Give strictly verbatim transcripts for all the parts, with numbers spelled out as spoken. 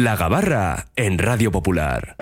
La Gabarra en Radio Popular.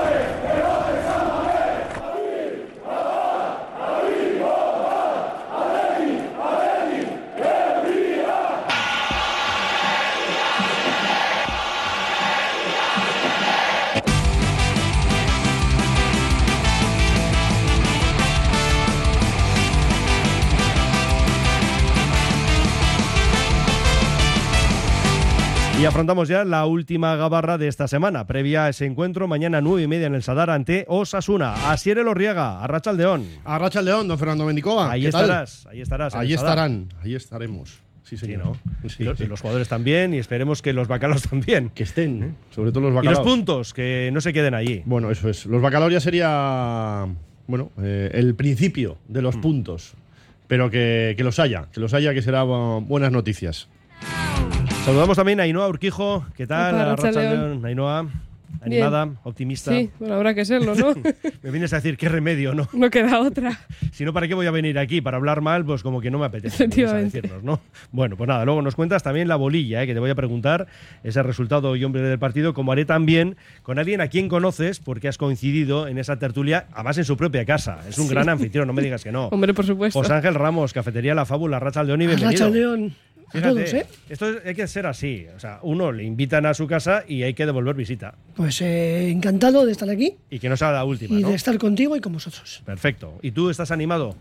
Y afrontamos ya la última gabarra de esta semana, previa a ese encuentro, mañana nueve y media en el Sadar ante Osasuna. Asier Elorriaga, Arratsaldeón. Arratsaldeón, don Fernando Mendicova. Ahí estarás, ahí estarás. Ahí estarán, ahí estaremos. Sí, señor. Sí, ¿no? Sí, y, los, sí. y los jugadores también, y esperemos que los bacalaos también. Que estén, ¿eh? Sobre todo los Y bacalaos. los puntos, que no se queden allí. Bueno, eso es. Los bacalaos ya sería, bueno, eh, el principio de los mm. puntos. Pero que, que los haya, que los haya, que será uh, buenas noticias. Saludamos también a Ainhoa Urquijo. ¿Qué tal? Arratsaldeón. Ainhoa, animada, bien. Optimista. Sí, bueno, habrá que serlo, ¿no? Me vienes a decir qué remedio, ¿no? No queda otra. Si no, ¿para qué voy a venir aquí? Para hablar mal, pues como que no me apetece. Efectivamente. Decirnos, ¿no? Bueno, pues nada, luego nos cuentas también la bolilla, ¿eh? Que te voy a preguntar ese resultado y hombre del partido, como haré también con alguien a quien conoces, porque has coincidido en esa tertulia, además en su propia casa. Es un sí. gran anfitrión, no me digas que no. Hombre, por supuesto. José Ángel Ramos, Cafetería La Fábula, Arratsaldeón y bienvenido. Arratsaldeón. Fíjate, todos, ¿eh? Esto hay que ser así. O sea, uno le invitan a su casa y hay que devolver visita. Pues eh, encantado de estar aquí. Y que no sea la última, Y ¿no? de estar contigo y con vosotros. Perfecto. ¿Y tú estás animado?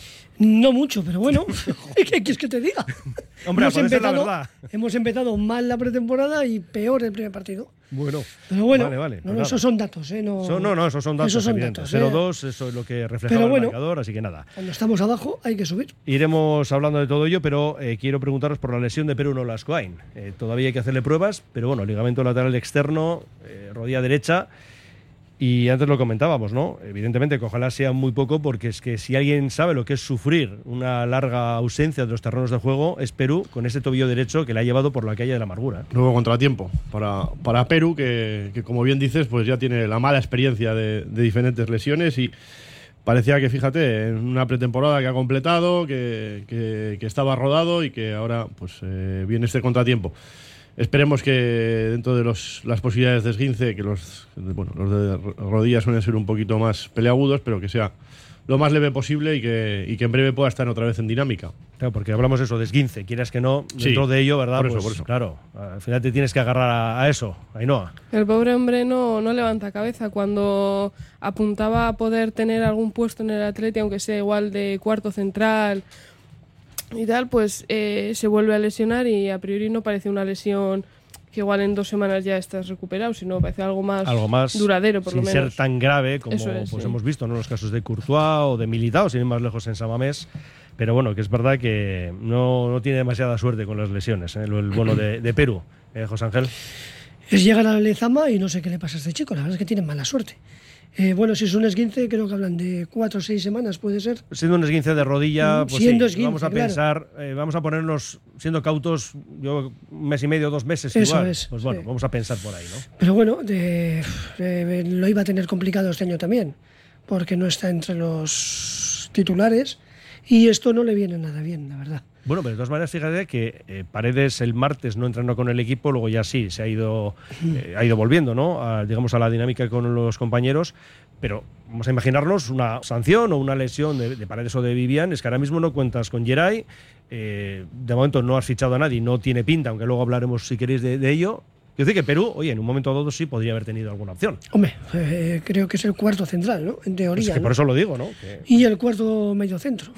No mucho, pero bueno, ¿qué quieres que te diga? Hombre, hemos, empezado, la verdad. hemos empezado mal la pretemporada y peor el primer partido. Bueno, pero bueno, vale, vale, no, pues esos son datos, ¿eh? No, so, no, no, esos son datos, esos son evidentes. datos, cero ¿eh? dos, eso es lo que reflejaba bueno, el marcador, así que nada. Cuando estamos abajo hay que subir. Iremos hablando de todo ello, pero eh, quiero preguntaros por la lesión de Perú Nolascoain. Eh, todavía hay que hacerle pruebas, pero bueno, ligamento lateral externo, eh, rodilla derecha. Y antes lo comentábamos, ¿no? Evidentemente que ojalá sea muy poco, porque es que si alguien sabe lo que es sufrir una larga ausencia de los terrenos de juego, es Perú, con ese tobillo derecho que le ha llevado por la calle de la amargura. Nuevo contratiempo para, para Perú, que, que como bien dices, pues ya tiene la mala experiencia de, de diferentes lesiones y parecía que, fíjate, en una pretemporada que ha completado, que, que, que estaba rodado y que ahora pues eh, viene este contratiempo. Esperemos que dentro de los, las posibilidades de esguince, que los, bueno, los de rodillas suelen ser un poquito más peleagudos, pero que sea lo más leve posible y que, y que en breve pueda estar otra vez en dinámica. Claro, porque hablamos eso de esguince, quieras que no, dentro sí, de ello, ¿verdad? Por eso, pues, por eso. Claro, al final te tienes que agarrar a, a eso, Ainhoa. El pobre hombre no, no levanta cabeza. Cuando apuntaba a poder tener algún puesto en el Atleti, aunque sea igual de cuarto central y tal, pues eh, se vuelve a lesionar y a priori no parece una lesión que igual en dos semanas ya estás recuperado, sino parece algo más, algo más duradero, por sin lo menos. ser tan grave como es, pues sí. hemos visto, ¿no? En los casos de Courtois o de Militao, sin ir más lejos en San Mamés. Pero bueno, que es verdad que no, no tiene demasiada suerte con las lesiones, ¿eh? el, el bueno de, de Perú, ¿eh, José Ángel? Es llegar a la Lezama y no sé qué le pasa a este chico, la verdad es que tiene mala suerte. Eh, bueno, si es un esguince, creo que hablan de cuatro o seis semanas, puede ser. Siendo un esguince de rodilla, pues siendo sí, esguince, vamos a claro. pensar, eh, vamos a ponernos, siendo cautos, yo un mes y medio, dos meses Eso igual. es, pues bueno, sí. vamos a pensar por ahí, ¿no? Pero bueno, de, de, lo iba a tener complicado este año también, porque no está entre los titulares y esto no le viene nada bien, la verdad. Bueno, pero de todas maneras, fíjate que eh, Paredes el martes no entrenó con el equipo, luego ya sí, se ha ido, eh, ha ido volviendo, ¿no? A, digamos, a la dinámica con los compañeros, pero vamos a imaginarnos una sanción o una lesión de, de Paredes o de Vivian, es que ahora mismo no cuentas con Geray, eh, de momento no has fichado a nadie, no tiene pinta, aunque luego hablaremos si queréis de, de ello. Quiero decir que Perú, oye, en un momento dado sí podría haber tenido alguna opción. Hombre, eh, creo que es el cuarto central, ¿no? En teoría. Es que ¿no? por eso lo digo, ¿no? Que... Y el cuarto medio centro.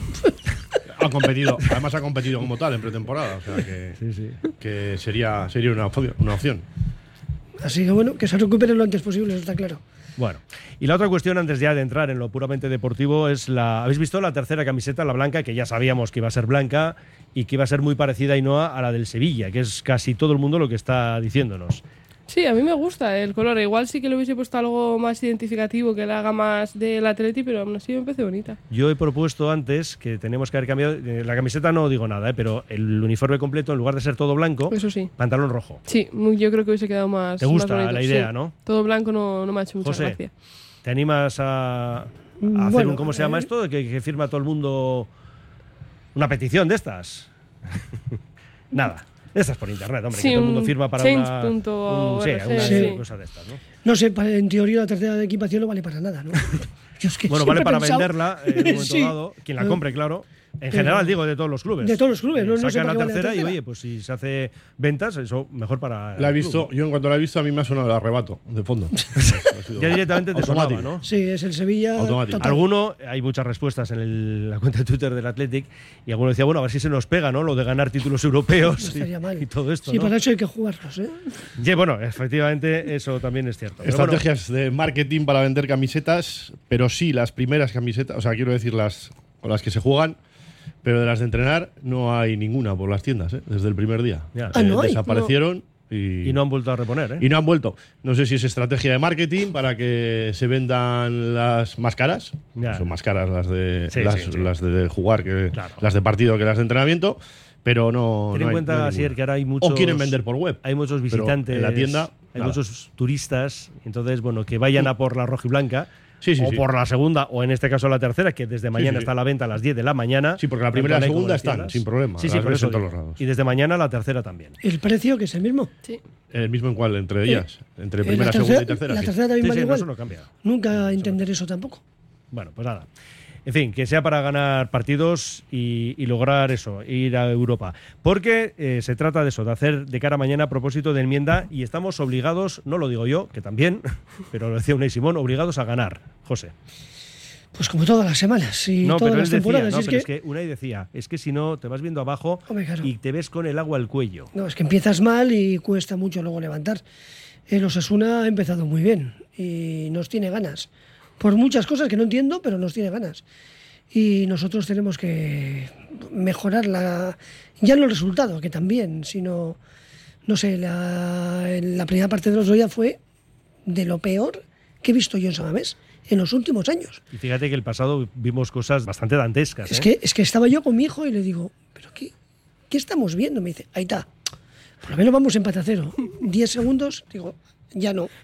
Ha competido, además ha competido como tal en pretemporada, o sea que, sí, sí. que sería, sería una, opción, una opción. Así que bueno, que se recupere lo antes posible, eso está claro. Bueno, y la otra cuestión antes ya de entrar en lo puramente deportivo es la... ¿Habéis visto la tercera camiseta, la blanca, que ya sabíamos que iba a ser blanca y que iba a ser muy parecida, Ainhoa, a la del Sevilla, que es casi todo el mundo lo que está diciéndonos? Sí, a mí me gusta el color. Igual sí que le hubiese puesto algo más identificativo, que le haga más del Atleti, pero aún así me parece bonita. Yo he propuesto antes que tenemos que haber cambiado... Eh, la camiseta no digo nada, eh, pero el uniforme completo, en lugar de ser todo blanco, eso sí, pantalón rojo. Sí, yo creo que hubiese quedado más. ¿Te gusta más bonito, la idea, sí. no? Todo blanco no, no me ha hecho mucha José, gracia. ¿te animas a, a hacer bueno, un... ¿Cómo se llama eh, esto? Que, que firma todo el mundo una petición de estas. Nada. Estas por internet, hombre, Sí, que todo el mundo un firma para change una, punto un- sí, org, una sí. cosa de estas, ¿no? No sé, pa- en teoría la tercera equipación no vale para nada, ¿no? Yo es que Bueno, siempre vale he para pensado- venderla en un momento Sí. dado, quien la Eh, compre, claro. En pero- general, digo, de todos los clubes. De todos los clubes, Eh, no- no sé sacan para la qué vale la tercera y, tercera. oye, pues si se hace ventas, eso mejor para. La he el visto, club. yo en cuanto la he visto, a mí me ha sonado el arrebato de fondo. Ha sido Ya directamente te sonaba, automático. ¿no? Sí, es el Sevilla. Automático. total. Alguno, hay muchas respuestas en el- la cuenta de Twitter del Athletic, y alguno decía, bueno, a ver si se nos pega, ¿no? Lo de ganar títulos europeos No estaría mal. y, y todo esto, Sí, ¿no? para eso hay que jugarlos, ¿eh? Y bueno, efectivamente, eso también es cierto. Pero bueno, Estrategias de marketing para vender camisetas, pero sí las primeras camisetas, o sea, quiero decir las con las que se juegan, pero de las de entrenar no hay ninguna por las tiendas, ¿eh? Desde el primer día. Ya. Eh, Ah, ¿no hay? desaparecieron y, y no han vuelto a reponer, ¿eh? y no han vuelto. No sé si es estrategia de marketing para que se vendan las más caras. Ya. Son más caras las de Sí, las, sí, sí. las de jugar que Claro. las de partido que las de entrenamiento, pero no. Ten no en hay- cuenta, no hay Asier, ninguna. que ahora hay muchos. O quieren vender por web. Hay muchos pero visitantes. en la tienda. Hay nada. muchos turistas. Entonces, bueno, que vayan a por la rojiblanca. Sí, sí, o sí. por la segunda, o en este caso la tercera, que desde mañana sí, está sí. a la venta a las diez de la mañana. Sí, porque la tanto primera y la online como segunda en las están, tiendas. sin problema, Sí, sí, las por ves eso en todos digo. los lados. Y desde mañana la tercera también. El precio, que es el mismo. Sí. ¿El mismo en cuál? ¿Entre ellas? ¿Entre Eh, primera, la tercera, segunda y tercera? La sí. tercera también Sí, vale sí, no, igual. eso no cambia. Nunca entender eso tampoco. Bueno, pues nada. En fin, que sea para ganar partidos y, y lograr eso, ir a Europa. Porque eh, se trata de eso, de hacer de cara a mañana a propósito de enmienda, y estamos obligados, no lo digo yo, que también, pero lo decía Unai Simón, obligados a ganar, José. Pues como todas las semanas y No, todas pero él las decía, temporadas. no, y es pero que, es que Unai decía, es que si no te vas viendo abajo Hombre, claro. y te ves con el agua al cuello. No, es que empiezas mal y cuesta mucho luego levantar. El Osasuna ha empezado muy bien y nos tiene ganas. Por muchas cosas que no entiendo, pero nos tiene ganas. Y nosotros tenemos que mejorar la, ya no el resultado, que también, sino, no sé, la, la primera parte de los Goya fue de lo peor que he visto yo en Samamés en los últimos años. Y fíjate que el pasado vimos cosas bastante dantescas. Es ¿eh? que, es que estaba yo con mi hijo y le digo, ¿pero qué, qué estamos viendo? Me dice, ahí está. Por lo menos vamos empate a cero. Diez segundos, digo, ya no.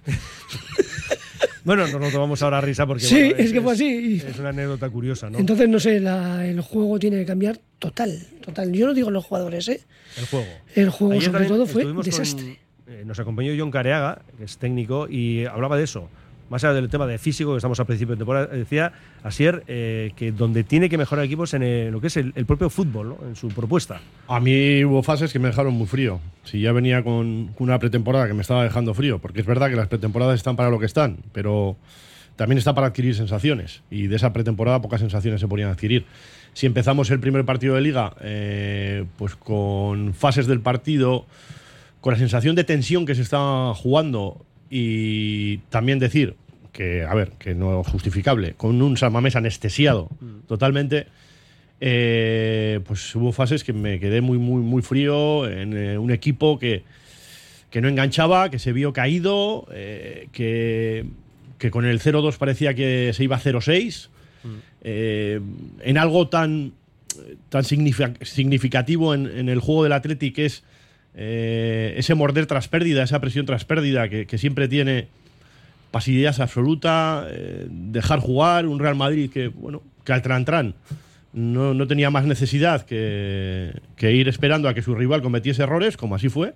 Bueno, nos lo tomamos ahora a risa porque Sí, bueno, es que fue así. Es una anécdota curiosa, ¿no? Entonces, no sé, la- el juego tiene que cambiar total, total. Yo no digo los jugadores, ¿eh? El juego. El juego, Ayer sobre también todo, fue estuvimos con- desastre. eh, nos acompañó John Careaga, que es técnico, y hablaba de eso. Más allá del tema de físico, que estamos a principio de temporada, decía Asier eh, que donde tiene que mejorar el equipo es en el- lo que es el, el propio fútbol, ¿no? En su propuesta. A mí hubo fases que me dejaron muy frío. Si ya venía con una pretemporada que me estaba dejando frío, porque es verdad que las pretemporadas están para lo que están, pero también está para adquirir sensaciones. Y de esa pretemporada pocas sensaciones se podían adquirir. Si empezamos el primer partido de liga, eh, pues con fases del partido, con la sensación de tensión que se está jugando, y también decir que, a ver, que no es justificable, con un San Mamés anestesiado totalmente, eh, pues hubo fases que me quedé muy, muy, muy frío en eh, un equipo que, que no enganchaba, que se vio caído, eh, que, que con el cero dos parecía que se iba a cero seis, eh, en algo tan, tan signific- significativo en, en el juego del Athletic, que es eh, ese morder tras pérdida, esa presión tras pérdida que, que siempre tiene pasividad absoluta, eh, dejar jugar, un Real Madrid que, bueno, que al tran-tran no, no tenía más necesidad que, que ir esperando a que su rival cometiese errores, como así fue.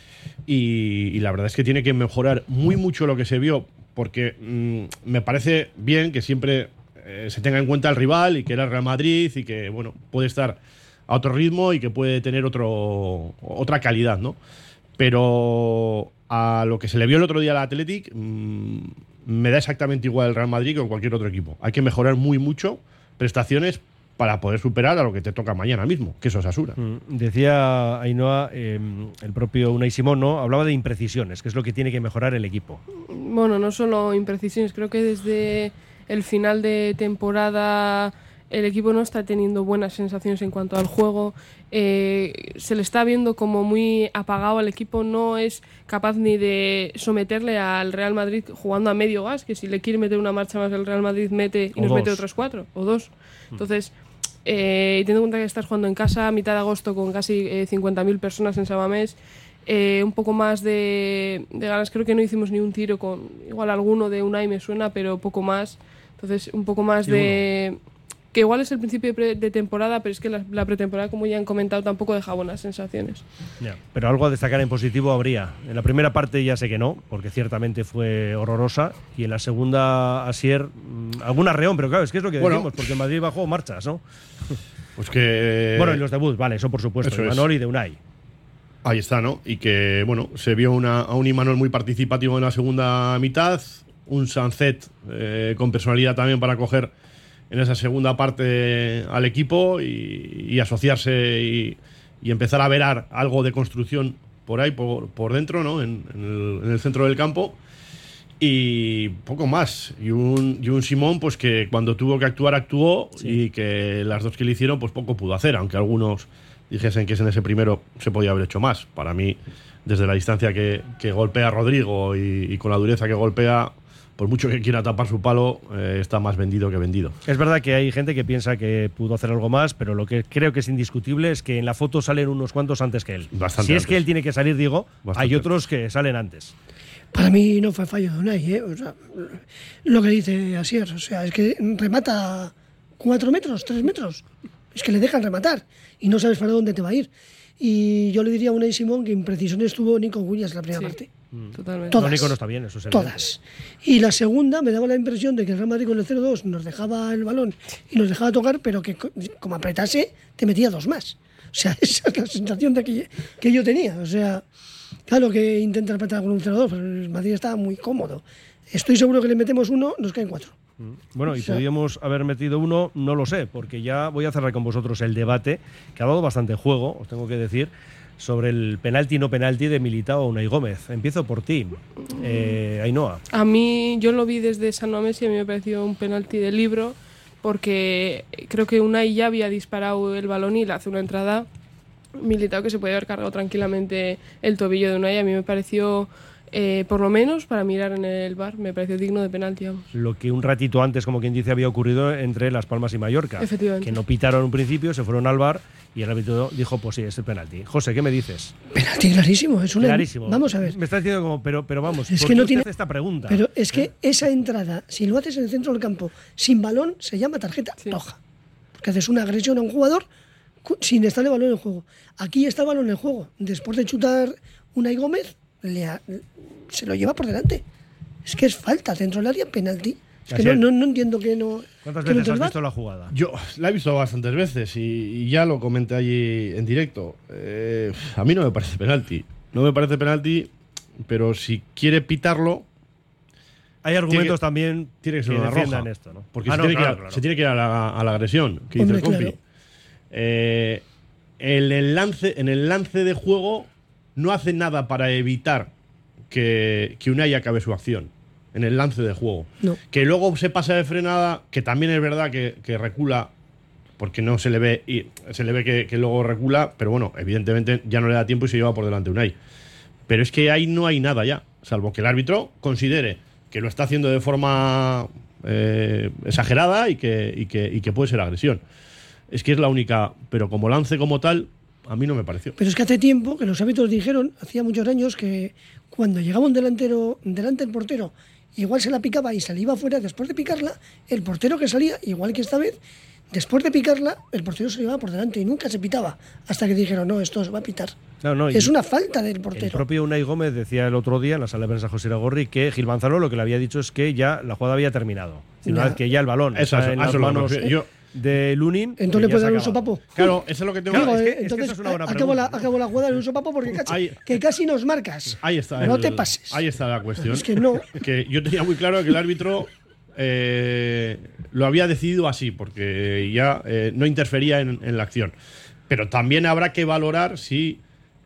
Y, y la verdad es que tiene que mejorar muy mucho lo que se vio, porque mm, me parece bien que siempre eh, se tenga en cuenta el rival y que era el Real Madrid y que, bueno, puede estar a otro ritmo y que puede tener otro, otra calidad, ¿no? Pero a lo que se le vio el otro día al Athletic, mmm, me da exactamente igual el Real Madrid que cualquier otro equipo. Hay que mejorar muy mucho prestaciones para poder superar a lo que te toca mañana mismo, que eso es Asura. Mm, Decía Ainhoa, eh, el propio Unai Simón, ¿no? Hablaba de imprecisiones, que es lo que tiene que mejorar el equipo. Bueno, no solo imprecisiones, creo que desde el final de temporada el equipo no está teniendo buenas sensaciones en cuanto al juego. Eh, se le está viendo como muy apagado al equipo, no es capaz ni de someterle al Real Madrid jugando a medio gas, que si le quiere meter una marcha más el Real Madrid mete y O nos dos. mete otras cuatro o dos. Entonces, eh, teniendo en cuenta que estás jugando en casa a mitad de agosto con casi eh, cincuenta mil personas en Samamés, eh, un poco más de, de ganas. Creo que no hicimos ni un tiro con igual alguno de Unai me suena, pero poco más. Entonces, un poco más Sí, de que igual es el principio de, pre- de temporada, pero es que la, la pretemporada, como ya han comentado, tampoco deja buenas sensaciones. Ya, pero algo a destacar en positivo habría. En la primera parte ya sé que no, porque ciertamente fue horrorosa, y en la segunda, Asier, mmm, algún arreón, pero claro, es que es lo que Bueno. decimos, porque Madrid bajó marchas, ¿no? Pues que. Bueno, y los debuts, vale, eso por supuesto, Eso de es. Imanol y de Unai. Ahí está, ¿no? Y que, bueno, se vio una, a un Imanol muy participativo en la segunda mitad, un Sancet eh, con personalidad también para coger en esa segunda parte al equipo y, y asociarse y, y empezar a ver a- algo de construcción por ahí, por, por dentro, ¿no? En, en el, en el centro del campo. Y poco más. Y un, y un Simón, pues que cuando tuvo que actuar, actuó, y que las dos que le hicieron, pues poco pudo hacer, aunque algunos dijesen que en ese primero se podía haber hecho más. Para mí, desde la distancia que, que golpea Rodrigo y, y con la dureza que golpea, por mucho que quiera tapar su palo, eh, está más vendido que vendido. Es verdad que hay gente que piensa que pudo hacer algo más, pero lo que creo que es indiscutible es que en la foto salen unos cuantos antes que él. Bastante si es antes. que él tiene que salir, digo, Bastante hay otros que salen antes. Para mí no fue fallo de Unai, ¿eh? O sea, lo que dice Asier, o sea, es que remata cuatro metros, tres metros. Es que le dejan rematar y no sabes para dónde te va a ir. Y yo le diría a Unai Simón que imprecisión estuvo Nico Cuñas en la primera Sí. parte. Totalmente. Todas. No, Nico no está bien, eso es evidente. Todas. Y la segunda me daba la impresión de que el Real Madrid con el cero dos nos dejaba el balón y nos dejaba tocar, pero que co- como apretase, te metía dos más. O sea, esa es la sensación de que, que yo tenía. O sea, claro que intenta apretar con un cero dos, pero el Madrid estaba muy cómodo. Estoy seguro que le metemos uno, nos caen cuatro. Bueno, y O sea- podíamos haber metido uno, no lo sé, porque ya voy a cerrar con vosotros el debate, que ha dado bastante juego, os tengo que decir, sobre el penalti no penalti de Militao a Unai Gómez. Empiezo por ti, eh, Ainhoa. A mí, yo lo vi desde San Mamés y a mí me pareció un penalti de libro, porque creo que Unai ya había disparado el balón y le hace una entrada Militao que se puede haber cargado tranquilamente el tobillo de Unai. A mí me pareció, eh, por lo menos para mirar en el V A R, me pareció digno de penalti. Vamos. Lo que un ratito antes, como quien dice, había ocurrido entre Las Palmas y Mallorca. Efectivamente. Que no pitaron en un principio, se fueron al V A R y el árbitro dijo, pues sí, es el penalti. José, ¿qué me dices? Penalti clarísimo, es una. Clarísimo. Vamos a ver. Me está diciendo como, pero, pero vamos, Es ¿por que qué no usted tiene- hace esta pregunta? Pero es que esa entrada, si lo haces en el centro del campo sin balón, se llama tarjeta Sí. roja. Porque haces una agresión a un jugador cu- sin estar el balón en juego. Aquí está el balón en juego. Después de chutar Unai Gómez, le ha- se lo lleva por delante. Es que es falta dentro del área, penalti. Es que Así no, es. no, no entiendo que no. ¿Cuántas que no veces te has va. visto la jugada? Yo la he visto bastantes veces y, y ya lo comenté allí en directo. Eh, a mí no me parece penalti. No me parece penalti, pero si quiere pitarlo, Hay argumentos Tiene que- también tiene que ser que una defiendan roja. esto, ¿no? Porque Ah, se, no, tiene que ir claro, a, claro. se tiene que ir a la, a la agresión, que Hombre, dice el compi. claro. Eh, el, el lance, en el lance de juego no hace nada para evitar que, que Unai acabe su acción. En el lance de juego. No. Que luego se pasa de frenada, que también es verdad que, que recula, porque no se le ve, y se le ve que, que luego recula, pero bueno, evidentemente ya no le da tiempo y se lleva por delante Unai. Pero es que ahí no hay nada ya, salvo que el árbitro considere que lo está haciendo de forma eh, exagerada y que, y, que, y que puede ser agresión. Es que es la única, pero como lance como tal, a mí no me pareció. Pero es que hace tiempo que los árbitros dijeron, hacía muchos años, que cuando llegaba un delantero delante del portero, igual se la picaba y se le iba afuera después de picarla, el portero que salía, igual que esta vez, después de picarla, el portero se le iba por delante y nunca se pitaba, hasta que dijeron, no, esto se va a pitar. No, no, Es y- una falta del El portero. propio Unai Gómez decía el otro día en la sala de prensa José Iragorri que Gil Manzano lo que le había dicho es que ya la jugada había terminado. Si Una Ya. vez que ya el balón Eso, está eso, en a las eso es lo que me manos refiero. Yo- de Lunin. Entonces pues le ya puede se dar un ha acabado. sopapo. Claro, eso es lo que tengo Claro, que es que- Eh, es que entonces esa es una buena acabo, la, pregunta. acabo la jugada en un sopapo porque casi, Ahí- que casi nos marcas. Ahí está. No el- te pases. Ahí está la cuestión. Es que no. Que yo tenía muy claro que el árbitro eh, lo había decidido así, porque ya eh, no interfería en, en la acción. Pero también habrá que valorar si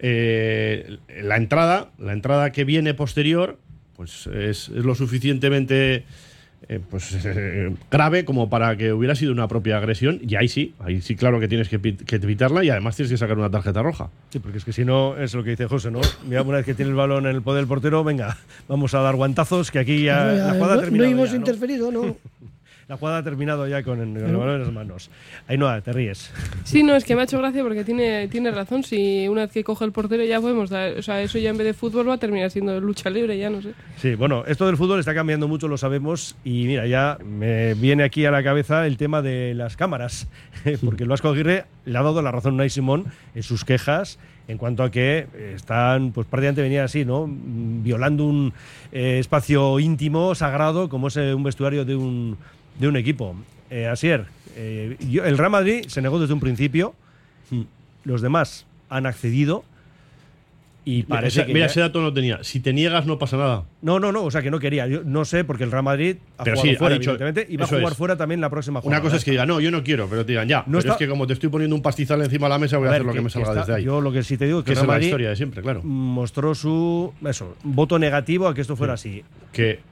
eh, la entrada, la entrada que viene posterior, pues es, es lo suficientemente eh, pues, eh, grave como para que hubiera sido una propia agresión. Y ahí sí, ahí sí, claro que tienes que, pit- que evitarla y además tienes que sacar una tarjeta roja. Sí, porque es que si no, es lo que dice José, ¿no? Mira, una vez que tiene el balón en el poder del portero, venga, vamos a dar guantazos, que aquí ya No, ya, la jugada ha no, terminado. no hemos ya, ¿no? interferido, no. La jugada ha terminado ya con el, con el balón en las manos. Ainhoa, te ríes. Sí, no, es que me ha hecho gracia porque tiene, tiene razón. Si una vez que coge el portero ya podemos dar... O sea, eso ya en vez de fútbol va a terminar siendo lucha libre, ya no sé. Sí, bueno, esto del fútbol está cambiando mucho, lo sabemos. Y mira, ya me viene aquí a la cabeza el tema de las cámaras. Porque el Vasco Aguirre le ha dado la razón a Unai Simón en sus quejas en cuanto a que están, pues prácticamente venía así, ¿no? Violando un eh, espacio íntimo, sagrado, como es un vestuario de un, de un equipo. Eh, Asier, eh, yo, el Real Madrid se negó desde un principio, los demás han accedido y parece mira, que mira ya... ese dato no tenía. Si te niegas no pasa nada. No, no, no, o sea que no quería. Yo no sé, porque el Real Madrid ha Pero jugado sí, fuera, ha dicho, evidentemente, y va a eso jugar es. fuera también la próxima jornada. Una cosa es que digan, no, yo no quiero, pero te digan, ya. No pero está- es que como te estoy poniendo un pastizal encima de la mesa, voy a, A ver, hacer lo que, que- me salga que está- desde ahí. Yo lo que sí te digo es que que el esa Real es la Madrid historia de siempre, claro. mostró su eso, voto negativo a que esto fuera así. Que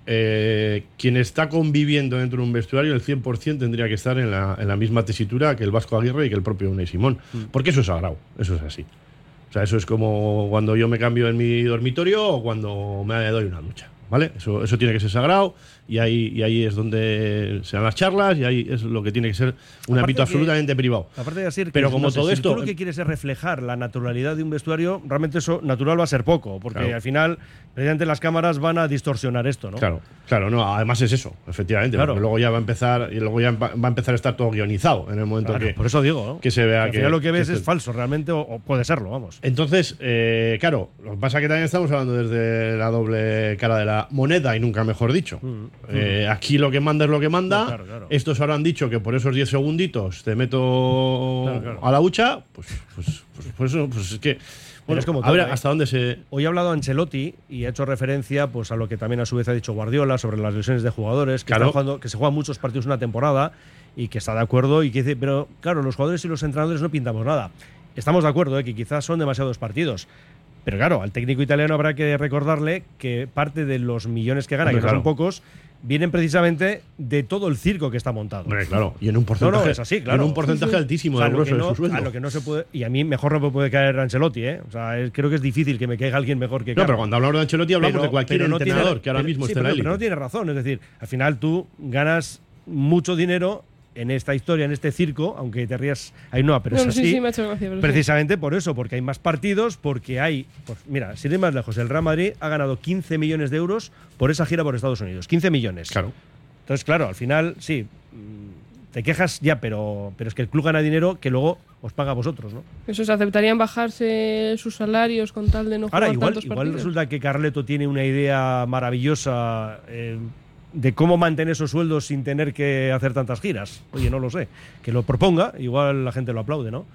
eh, quien está conviviendo dentro de un vestuario, el cien por ciento tendría que estar en la, en la misma tesitura que el Vasco Aguirre y que el propio Unai Simón. Mm. Porque eso es sagrado, eso es así. O sea, eso es como cuando yo me cambio en mi dormitorio o cuando me doy una ducha, ¿vale? Eso, eso tiene que ser sagrado y ahí, y ahí es donde se dan las charlas y ahí es lo que tiene que ser un Aparte ámbito que- absolutamente privado. Aparte de decir, Pero como todo si esto- tú lo que quieres es reflejar la naturalidad de un vestuario, realmente eso natural va a ser poco, porque Claro. al final, precisamente las cámaras van a distorsionar esto, ¿no? Claro, claro, no, además es eso, efectivamente, Claro. porque luego ya va a empezar y luego ya va va a empezar a estar todo guionizado en el momento Claro, que, por eso digo, ¿no? que se vea al que final lo que ves que es este- falso realmente, o, o puede serlo, vamos. Entonces, eh, claro, lo que pasa es que también estamos hablando desde la doble cara de la moneda y nunca mejor dicho. Mm, Eh, aquí lo que manda es lo que manda. No, claro, claro. Estos ahora han dicho que por esos diez segunditos te meto Claro, claro. a la hucha. Pues, pues, pues, pues eso, pues es que. Bueno, es como a todo, ver ¿eh? hasta dónde se. Hoy ha hablado Ancelotti y ha hecho referencia pues, a lo que también a su vez ha dicho Guardiola sobre las lesiones de jugadores, que, Claro. están jugando, que se juegan muchos partidos una temporada y que está de acuerdo y que dice, pero claro, los jugadores y los entrenadores no pintamos nada. Estamos de acuerdo, ¿eh? Que quizás son demasiados partidos. Pero claro, al técnico italiano habrá que recordarle que parte de los millones que gana, Hombre, que no son claro. pocos, vienen precisamente de todo el circo que está montado. Hombre, claro, y en un porcentaje, No, no, es así, claro. en un porcentaje Sí, sí. altísimo O sea, del lo que grueso no- de su sueldo. a lo que no se puede, y a mí mejor no me puede caer Ancelotti, ¿eh? O sea, es- creo que es difícil que me caiga alguien mejor que No, Carlo. pero cuando hablamos de Ancelotti hablamos Pero- de cualquier pero no tiene- entrenador que ahora pero- mismo sí, esté en la pero, élite. pero no tiene razón, es decir, al final tú ganas mucho dinero en esta historia, en este circo, aunque te rías, ahí no, pero No, es sí, así. sí, me ha hecho gracia. pero sí. Precisamente por eso, porque hay más partidos, porque hay. Pues mira, sin ir más lejos, el Real Madrid ha ganado quince millones de euros por esa gira por Estados Unidos. quince millones. Claro. Entonces, claro, al final, sí, mm, te quejas ya, pero, pero es que el club gana dinero que luego os paga a vosotros, ¿no? Eso se aceptarían bajarse sus salarios con tal de no Ahora, jugar igual, tantos igual partidos. resulta que Carleto tiene una idea maravillosa eh, de cómo mantener esos sueldos sin tener que hacer tantas giras. Oye, no lo sé. Que lo proponga, igual la gente lo aplaude, ¿no?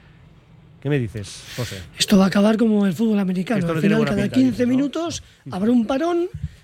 ¿Qué me dices, José? Esto va a acabar como el fútbol americano. Esto no Al tiene final, buena cada pinta, quince dices, ¿no? minutos habrá un parón,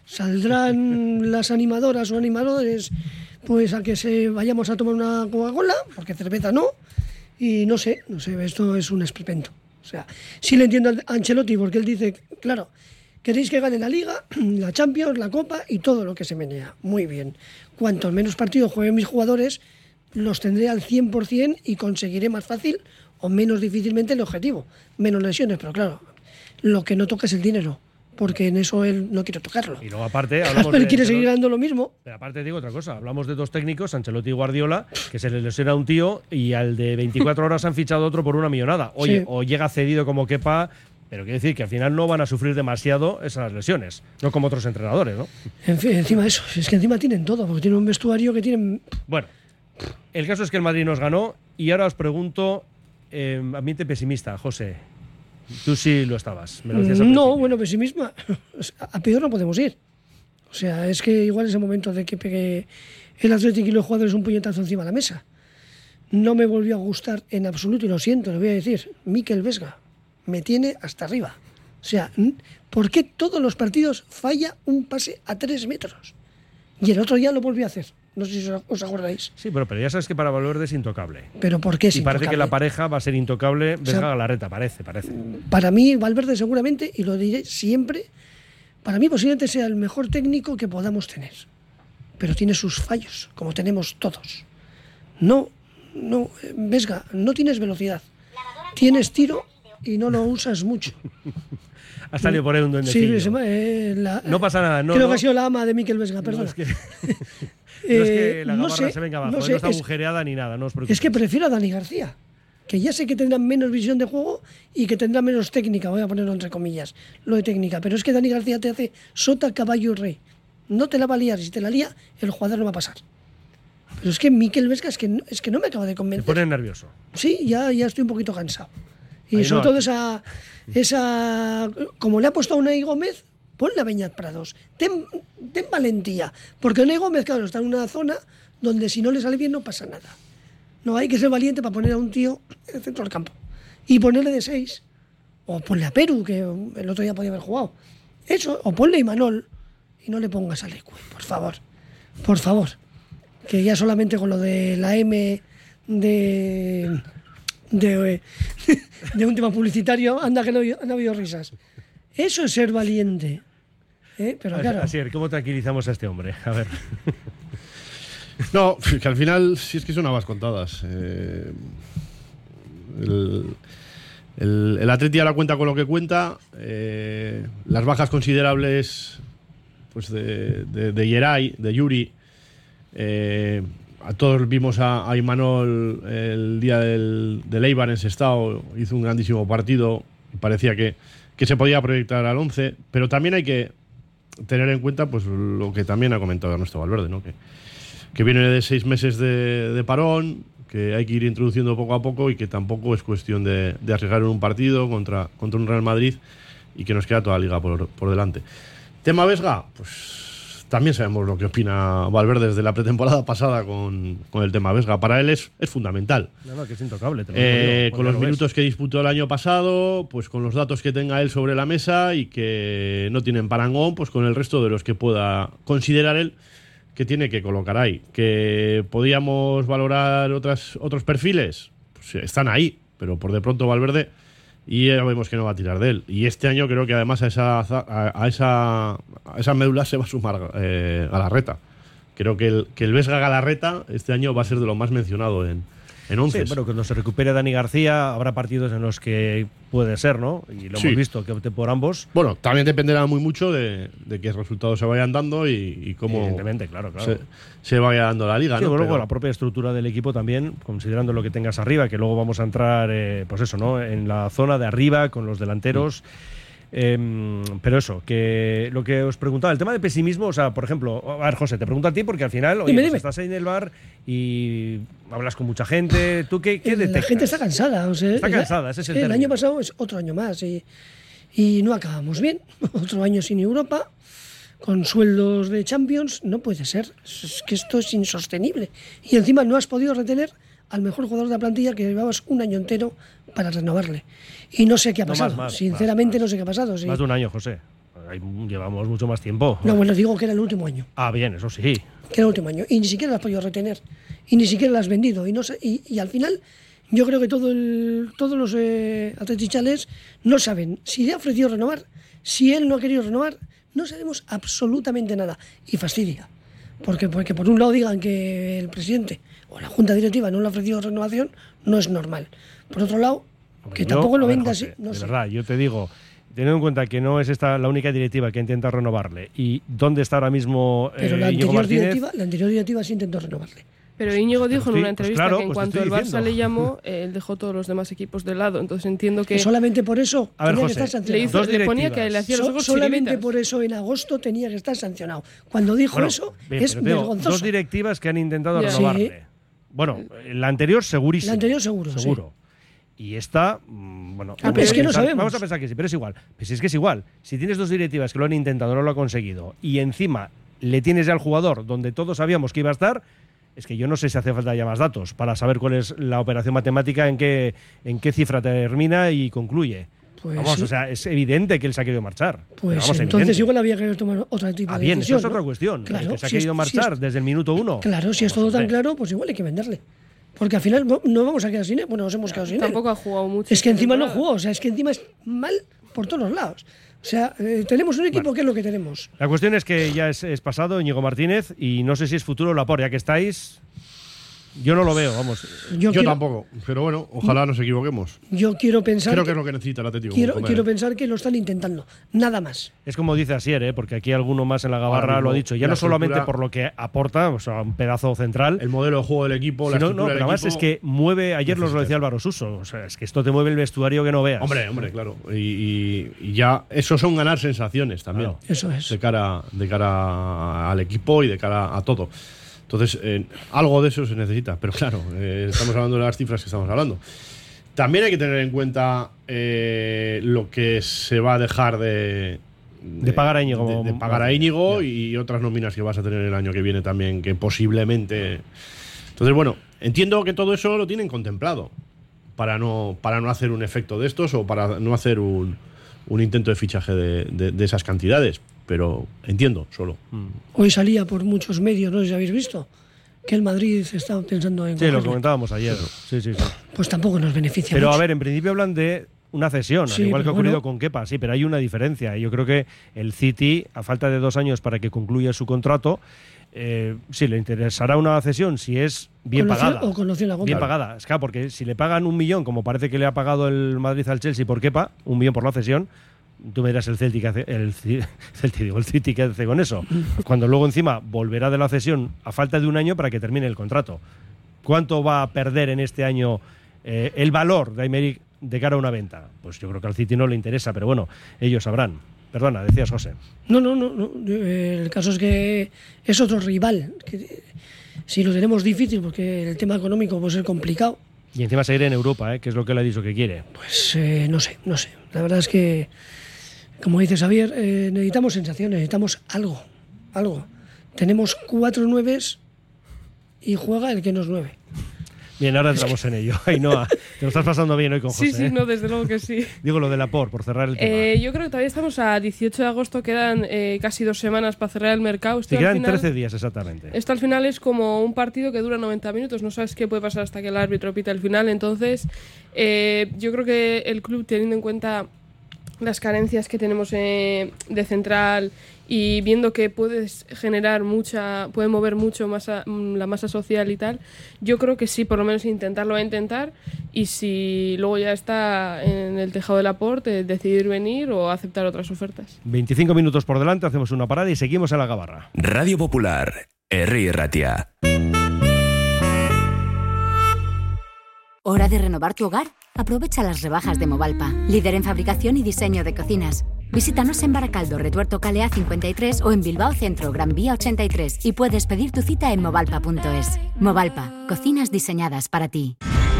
saldrán las animadoras o animadores pues a que se vayamos a tomar una Coca-Cola, porque cerveza no, y no sé, no sé, esto es un experimento. O sea, sí le entiendo a Ancelotti porque él dice, claro, queréis que gane la Liga, la Champions, la Copa y todo lo que se menea. Muy bien. Cuantos menos partidos jueguen mis jugadores, los tendré al cien por ciento y conseguiré más fácil o menos difícilmente el objetivo. Menos lesiones, pero claro, lo que no toca es el dinero, porque en eso él no quiere tocarlo. Y luego, aparte, Claro, hablamos él de- quiere de seguir los- ganando lo mismo. Pero aparte digo otra cosa, hablamos de dos técnicos, Ancelotti y Guardiola, que se les lesiona un tío y al de veinticuatro horas han fichado otro por una millonada. Oye, Sí. o llega cedido como Kepa, pero quiere decir que al final no van a sufrir demasiado esas lesiones, no como otros entrenadores, ¿no? En fin, encima de eso, es que encima tienen todo, porque tienen un vestuario que tienen... Bueno, el caso es que el Madrid nos ganó y ahora os pregunto, eh, ambiente pesimista, José. Tú sí lo estabas. Me lo decías al No, principio. bueno, pesimismo. A peor no podemos ir. O sea, es que igual es el momento de que pegue el Atlético y los jugadores un puñetazo encima de la mesa. No me volvió a gustar en absoluto, y lo siento, lo voy a decir. Mikel Vesga me tiene hasta arriba. O sea, ¿por qué todos los partidos falla un pase a tres metros? Y el otro día lo volvió a hacer. No sé si os acordáis. Sí, pero, pero ya sabes que para Valverde es intocable. Pero ¿por qué es Y parece que intocable? la pareja va a ser intocable. Vesga sea, Galarreta, parece, parece. Para mí, Valverde seguramente, y lo diré siempre, para mí posiblemente sea el mejor técnico que podamos tener. Pero tiene sus fallos, como tenemos todos. No, no, Vesga, no tienes velocidad. Tienes tiro y no lo usas mucho. Ha salido por ahí un duendecillo. Sí, se me- eh, la- No pasa nada. No, creo no, que ha sido la ama de Miquel Vesga, no perdona. es que, no es que la Eh, no gabarra sé, se venga abajo, no eh, sé, no está es- agujereada ni nada, no os preocupéis. Es que prefiero a Dani García, que ya sé que tendrá menos visión de juego y que tendrá menos técnica, voy a ponerlo entre comillas, lo de técnica, pero es que Dani García te hace sota, caballo y rey. No te la va a liar, si te la lía, el jugador no va a pasar. Pero es que Miquel Vesga es que, no- es que no me acaba de Me convencer. pone nervioso. Sí, ya, ya estoy un poquito cansado. Y Ahí sobre no, todo aquí. esa, esa. Como le ha puesto a Unai Gómez, ponle a Beñat Prados. Ten, ten valentía. Porque Unai Gómez, claro, está en una zona donde si no le sale bien no pasa nada. No hay que ser valiente para poner a un tío en el centro del campo. Y ponerle de seis. O ponle a Perú, que el otro día podía haber jugado. Eso, o ponle a Imanol y no le pongas a Lecu, por favor. Por favor. Que ya solamente con lo de la M de. de, de un tema publicitario, anda que no, no ha habido risas. Eso es ser valiente. ¿Eh? Pero claro. Así es, ¿cómo tranquilizamos a este hombre? A ver. No, que al final sí es que son habas contadas. Eh, el, el, el Atleti ahora cuenta con lo que cuenta. Eh, las bajas considerables pues de, de, de Yeray, de Yuri. Eh, a todos vimos a, a Imanol el día del, del Eibar en Sestao. Hizo un grandísimo partido. Y parecía que, que se podía proyectar al once. Pero también hay que tener en cuenta pues lo que también ha comentado Ernesto Valverde, ¿no? Que, que viene de seis meses de, de parón, que hay que ir introduciendo poco a poco y que tampoco es cuestión de, de arriesgar en un partido contra, contra un Real Madrid y que nos queda toda la liga por, por delante. Tema Vesga, pues también sabemos lo que opina Valverde desde la pretemporada pasada con, con el tema Vesga. Para él es, es fundamental. No, no, que es intocable. Te lo Eh, digo, con ya los lo ves. minutos que disputó el año pasado, pues con los datos que tenga él sobre la mesa y que no tienen parangón, pues con el resto de los que pueda considerar él que tiene que colocar ahí. Que podíamos valorar otras, otros perfiles, pues están ahí, pero por de pronto Valverde y ya vemos que no va a tirar de él. Y este año creo que además a esa, a, a esa, a esa médula se va a sumar eh, Galarreta. Creo que el, que el Vesga Galarreta este año va a ser de lo más mencionado en, en once. Sí, pero cuando se recupere Dani García habrá partidos en los que puede ser, ¿no? Y lo Sí. hemos visto, que opte por ambos. Bueno, también dependerá muy mucho de, de qué resultados se vayan dando y, y cómo Evidentemente, claro, claro. se, se vaya dando la liga. Sí, ¿no? luego Pero- la propia estructura del equipo también, considerando lo que tengas arriba, que luego vamos a entrar, eh, pues eso, ¿no? En la zona de arriba con los delanteros. Eh, pero eso, que lo que os preguntaba, el tema de pesimismo, o sea, por ejemplo, a ver, José, te pregunto a ti porque al final, oye, Dime, pues dime. estás ahí en el bar y hablas con mucha gente. ¿Tú qué, qué La detectas? gente está cansada. O sea, Está ya- cansada, ese es el El término. año pasado es otro año más y, y no acabamos bien. Otro año sin Europa, con sueldos de Champions, no puede ser. Es que esto es insostenible. Y encima no has podido retener al mejor jugador de la plantilla que llevabas un año entero para renovarle. Y no sé qué ha No, más, pasado. más, Sinceramente más, no sé qué ha pasado. sí. Más de un año, José. Ahí llevamos mucho más tiempo. No, bueno, digo que era el último año. Ah, bien, eso sí. Que era el último año. Y ni siquiera las has podido retener. Y ni siquiera las has vendido. Y, no sé, y, y al final, yo creo que todo el, todos los eh, atletichales no saben si le ha ofrecido renovar, si él no ha querido renovar. No sabemos absolutamente nada. Y fastidia. Porque, porque por un lado digan que el presidente o la junta directiva no le ha ofrecido renovación, no es normal. Por otro lado, que Yo, tampoco lo a ver, venga José, así. No de sé. verdad, yo te digo, teniendo en cuenta que no es esta la única directiva que intenta renovarle y dónde está ahora mismo Pero eh, la, Íñigo anterior Martínez. directiva, la anterior directiva sí intentó renovarle. Pero Íñigo dijo en sí, una pues entrevista claro, que en pues te cuanto estoy el Barça diciendo. le llamó, eh, él dejó todos los demás equipos de lado. Entonces entiendo que Que solamente por eso A ver, tenía José, que estar le, sancionado. hizo, Dos le ponía directivas. que le hacía los So- ojos solamente chiribitas. por eso en agosto tenía que estar sancionado. Cuando dijo Bueno, eso, bien, es pero te digo, vergonzoso. dos directivas que han intentado Ya. renovarle. Sí. Bueno, la anterior segurísimo. La anterior seguro, Seguro. Y esta, mm, bueno, Ah, vamos pero es a que no pensar- sabemos. Vamos a pensar que sí, pero es igual. Pues es que es igual. Si tienes dos directivas que lo han intentado, no lo ha conseguido, y encima le tienes ya al jugador donde todos sabíamos que iba a estar, es que yo no sé si hace falta ya más datos para saber cuál es la operación matemática, en qué, en qué cifra termina y concluye. Pues vamos, sí. o sea, es evidente que él se ha querido marchar. Pues Vamos, entonces evidente. igual había que tomar otro tipo Ah, de bien, decisión. esa es otra ¿no? cuestión. el Claro, que se ha si es- querido si marchar es- desde el minuto uno. Claro, si es Vamos, todo tan hombre. claro, pues igual hay que venderle. Porque al final no, no vamos a quedar sin él. Bueno, nos hemos quedado sin él. Tampoco ha jugado mucho. Es que esta encima no temporada. jugó, o sea, es que encima es mal por todos los lados. O sea, eh, tenemos un equipo Bueno. que es lo que tenemos. La cuestión es que ya es, es pasado, Íñigo Martínez, y no sé si es futuro o Laporte, ya que estáis. Yo no lo veo, vamos. Yo, quiero, tampoco, pero bueno, ojalá nos equivoquemos. Yo quiero pensar. Creo que, que es lo que necesita el Atlético. Quiero, comer. quiero pensar que lo están intentando, nada más. Es como dice Asier, ¿eh? Porque aquí alguno más en la gabarra lo ha dicho. Ya no solamente por lo que aporta, o sea, un pedazo central. El modelo de juego del equipo, la sino, estructura no, pero del además equipo, es que mueve, ayer nos lo decía Álvaro Suso, o sea, es que esto te mueve el vestuario que no veas. Hombre, hombre, claro. Y, y, y ya, eso son ganar sensaciones también. Claro. Eso es. De cara, de cara al equipo y de cara a todo. Entonces, eh, algo de eso se necesita, pero claro, eh, estamos hablando de las cifras que estamos hablando. También hay que tener en cuenta eh, lo que se va a dejar de, de, de pagar a Íñigo. De, de pagar a Íñigo y otras nóminas que vas a tener el año que viene también, que posiblemente. Entonces, bueno, entiendo que todo eso lo tienen contemplado para no, para no hacer un efecto de estos o para no hacer un, un intento de fichaje de, de, de esas cantidades. Pero entiendo, solo. Hoy salía por muchos medios, no sé si habéis visto, que el Madrid estaba pensando en. Sí, lo comentábamos ayer. Sí, sí, sí. Pues tampoco nos beneficia Pero mucho. a ver, en principio hablan de una cesión, sí, al igual que ha ocurrido bueno. con Kepa, sí, pero hay una diferencia. Yo creo que el City, a falta de dos años para que concluya su contrato, eh, sí, le interesará una cesión si es bien Con opción- pagada. o con opción a compra. Bien pagada. Es claro, porque si le pagan un millón, como parece que le ha pagado el Madrid al Chelsea por Kepa, un millón por la cesión, tú me dirás el Celtic, que hace, el, Celtic digo, el City que hace con eso. Cuando luego encima volverá de la cesión a falta de un año para que termine el contrato. ¿Cuánto va a perder en este año eh, el valor de Aymeric de cara a una venta? Pues yo creo que al City no le interesa, pero bueno, ellos sabrán. Perdona, decías, José. No, no, no, no. El caso es que es otro rival. Que si lo tenemos difícil, porque el tema económico puede ser complicado. Y encima seguir en Europa, ¿eh? Que es lo que le ha dicho que quiere. Pues eh, no sé, no sé. La verdad es que, como dice Xavier, eh, necesitamos sensaciones, necesitamos algo, algo. Tenemos cuatro nueves y juega el que no es nueve. Bien, ahora entramos en ello. Ainhoa, te lo estás pasando bien hoy con José. Sí, sí, ¿eh? no, desde luego que sí. Digo lo de la por, por cerrar el tema. Eh, yo creo que todavía estamos a dieciocho de agosto, quedan eh, casi dos semanas para cerrar el mercado. Esto Te al quedan final- trece días exactamente. Esto al final es como un partido que dura noventa minutos, no sabes qué puede pasar hasta que el árbitro pita el final. Entonces, eh, yo creo que el club, teniendo en cuenta las carencias que tenemos eh, de central y viendo que puedes generar mucha, puede mover mucho masa, la masa social y tal, yo creo que sí, por lo menos intentarlo va a intentar, y si luego ya está en el tejado del aporte, decidir venir o aceptar otras ofertas. veinticinco minutos por delante, hacemos una parada y seguimos en la gabarra. Radio Popular, Herri Ratia. ¿Hora de renovar tu hogar? Aprovecha las rebajas de Movalpa, líder en fabricación y diseño de cocinas. Visítanos en Baracaldo, Retuerto Calea cincuenta y tres o en Bilbao Centro, Gran Vía ochenta y tres y puedes pedir tu cita en movalpa punto es. Movalpa, cocinas diseñadas para ti.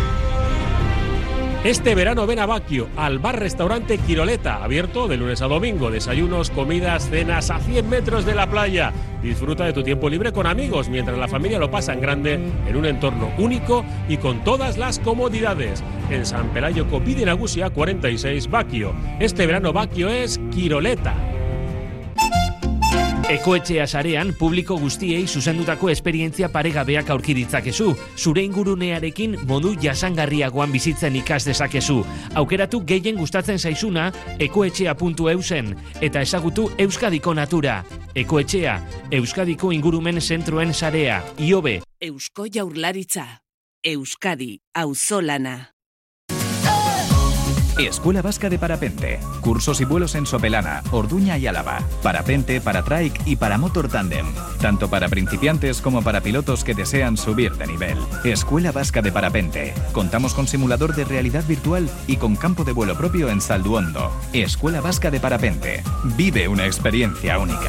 Este verano ven a Baquio, al bar-restaurante Quiroleta, abierto de lunes a domingo. Desayunos, comidas, cenas a cien metros de la playa. Disfruta de tu tiempo libre con amigos mientras la familia lo pasa en grande en un entorno único y con todas las comodidades. En San Pelayo Copide Nagusia cuarenta y seis, Baquio. Este verano Baquio es Quiroleta. Ekoetxea sarean publiko guztiei zuzendutako esperientzia paregabeak aurki ditzakezu. Zure ingurunearekin modu jasangarriagoan bizitzen ikas dezakezu. Aukeratu gehien gustatzen zaizuna ekoetxea puntu eusen eta ezagutu Euskadiko natura. Ekoetxea, Euskadiko ingurumen zentroen sarea. Iobe. Eusko Jaurlaritza. Euskadi, auzolana. Escuela Vasca de Parapente. Cursos y vuelos en Sopelana, Orduña y Álava. Parapente, paratrike y paramotor tándem. Tanto para principiantes como para pilotos que desean subir de nivel. Escuela Vasca de Parapente. Contamos con simulador de realidad virtual y con campo de vuelo propio en Salduondo. Escuela Vasca de Parapente. Vive una experiencia única.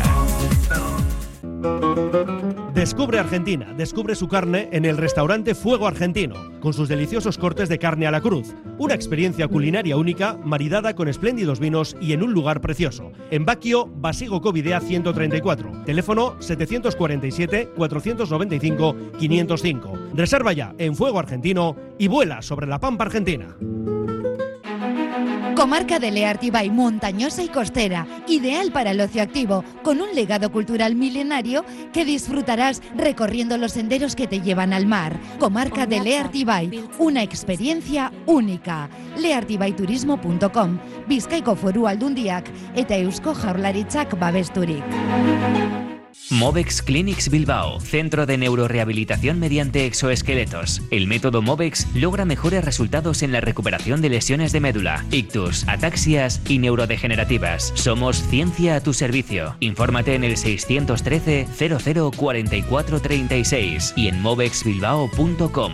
Descubre Argentina, descubre su carne en el restaurante Fuego Argentino, con sus deliciosos cortes de carne a la cruz. Una experiencia culinaria única, maridada con espléndidos vinos y en un lugar precioso. En Baquio, Basigo Covidea ciento treinta y cuatro. Teléfono setecientos cuarenta y siete, cuatrocientos noventa y cinco, quinientos cinco. Reserva ya en Fuego Argentino y vuela sobre la pampa argentina. Comarca de Leartibay, montañosa y costera, ideal para el ocio activo, con un legado cultural milenario que disfrutarás recorriendo los senderos que te llevan al mar. Comarca de Leartibay, una experiencia única. leartibayturismo punto com, Bizkaiko Foru Aldundiak eta Eusko Jaurlaritzak babesturik. Movex Clinics Bilbao, centro de neurorehabilitación mediante exoesqueletos. El método Movex logra mejores resultados en la recuperación de lesiones de médula, ictus, ataxias y neurodegenerativas. Somos ciencia a tu servicio. Infórmate en el seiscientos trece cero cero cuarenta y cuatro treinta y seis y en movex bilbao punto com.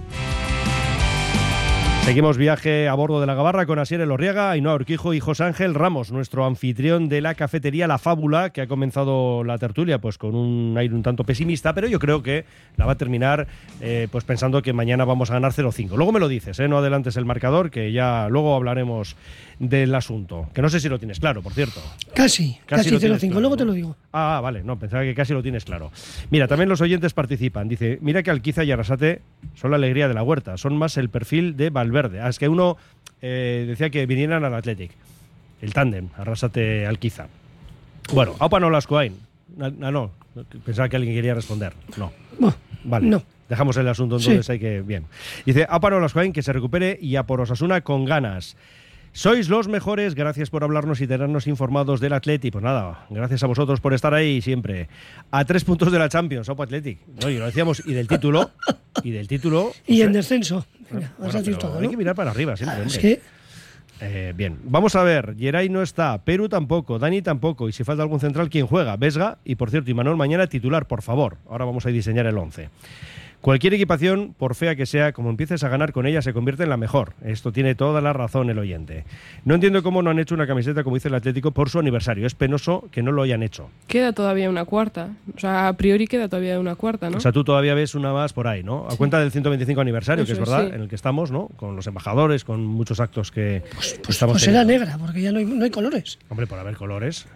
Seguimos viaje a bordo de la Gabarra con Asier Elorriaga, Ainhoa Urquijo y José Ángel Ramos, nuestro anfitrión de la cafetería La Fábula, que ha comenzado la tertulia pues con un aire un tanto pesimista, pero yo creo que la va a terminar eh, pues pensando que mañana vamos a ganar cero cinco. Luego me lo dices, ¿eh? No adelantes el marcador, que ya luego hablaremos del asunto. Que no sé si lo tienes claro, por cierto. Casi, casi, casi cero cinco, claro, luego ¿no? Te lo digo. Ah, vale, no, pensaba que casi lo tienes claro. Mira, también los oyentes participan. Dice, mira que Alquiza y Arrasate son la alegría de la huerta, son más el perfil de Valverde. Ah, es que uno eh, decía que vinieran al Athletic, el tándem, Arrasate-Alquiza. Bueno, Aupa no Lascoain. Ah, no, pensaba que alguien quería responder. No. No. Vale. No. Dejamos el asunto entonces, Sí. hay que... Bien. Dice, Aupa no Lascoain, que se recupere y a por Osasuna con ganas. Sois los mejores, gracias por hablarnos y tenernos informados del Atleti. Pues nada, gracias a vosotros por estar ahí siempre. A tres puntos de la Champions, Aupa Athletic. No, y lo decíamos, y del título, y del título... Y o en sea, descenso. Venga, vas bueno, a decir pero todo, hay ¿no? que mirar para arriba siempre, Ah, hombre. es que Eh, bien, vamos a ver. Geray no está, Perú tampoco, Dani tampoco. Y si falta algún central, ¿quién juega? Vesga. Y por cierto, Imanol mañana titular, por favor. Ahora vamos a diseñar el once. Cualquier equipación, por fea que sea, como empieces a ganar con ella, se convierte en la mejor. Esto tiene toda la razón el oyente. No entiendo cómo no han hecho una camiseta, como dice el Atlético, por su aniversario. Es penoso que no lo hayan hecho. Queda todavía una cuarta. O sea, a priori queda todavía una cuarta, ¿no? O sea, tú todavía ves una más por ahí, ¿no? A Sí. cuenta del ciento veinticinco aniversario, Eso que es es, verdad, sí. en el que estamos, ¿no? Con los embajadores, con muchos actos que pues, estamos pues será teniendo. negra, porque ya no hay, no hay colores. Hombre, por haber colores.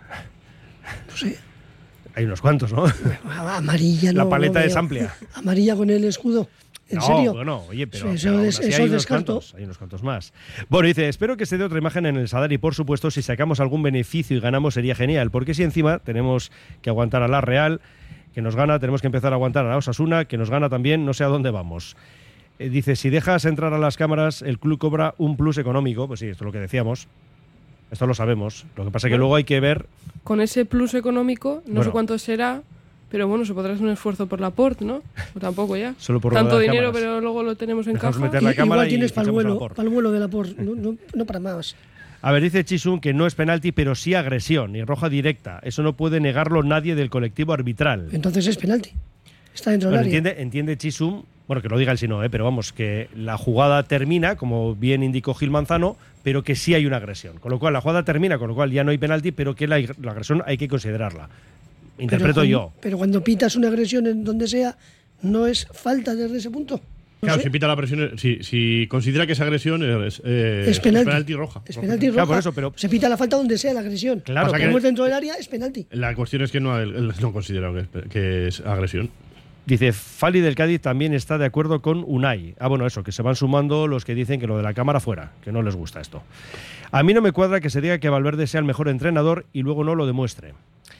No sé. Hay unos cuantos, ¿no? Amarilla, no. La paleta no es veo. amplia. Amarilla con el escudo. ¿En no, serio? Bueno, oye, pero, Eso, pero aún des- así eso hay, unos descarto. cuantos, hay unos cuantos más. Bueno, dice, espero que se dé otra imagen en el Sadar y por supuesto si sacamos algún beneficio y ganamos sería genial, porque si encima tenemos que aguantar a la Real, que nos gana, tenemos que empezar a aguantar a la Osasuna, que nos gana también, no sé a dónde vamos. Eh, dice, si dejas entrar a las cámaras, el club cobra un plus económico, pues sí, esto es lo que decíamos, esto lo sabemos, lo que pasa es que Bueno. luego hay que ver... Con ese plus económico, no Bueno. sé cuánto será, pero bueno, se podrá hacer un esfuerzo por la Port, ¿no? O tampoco ya. Solo por lo Tanto de las dinero, cámaras. pero luego lo tenemos en Dejamos caja. meter la I- cámara Igual y tienes para el fichamos a la vuelo, Port. para el vuelo de la por, no, no, no para más. A ver, dice Chisun que no es penalti, pero sí agresión y roja directa. Eso no puede negarlo nadie del colectivo arbitral. Entonces es penalti. Está dentro del Bueno, área. entiende, entiende Chisum, bueno, que lo diga él si no, ¿eh? Pero vamos, que la jugada termina, como bien indicó Gil Manzano, pero que sí hay una agresión. Con lo cual, la jugada termina, con lo cual ya no hay penalti, pero que la, la agresión hay que considerarla. Interpreto pero, yo. Pero cuando pitas una agresión en donde sea, ¿no es falta desde ese punto? No Claro, sé. si pita la presión, si, si considera que es agresión, es, eh, Es penalti. roja. Es penalti roja. Claro, por eso, pero- Se pita la falta donde sea la agresión. Claro, Pasa Como que- es dentro del área, es penalti. La cuestión es que no, él, él no considera que es, que es agresión. Dice, Fali del Cádiz también está de acuerdo con Unai. Ah, bueno, eso, que se van sumando los que dicen que lo de la cámara fuera, que no les gusta esto. A mí no me cuadra que se diga que Valverde sea el mejor entrenador y luego no lo demuestre.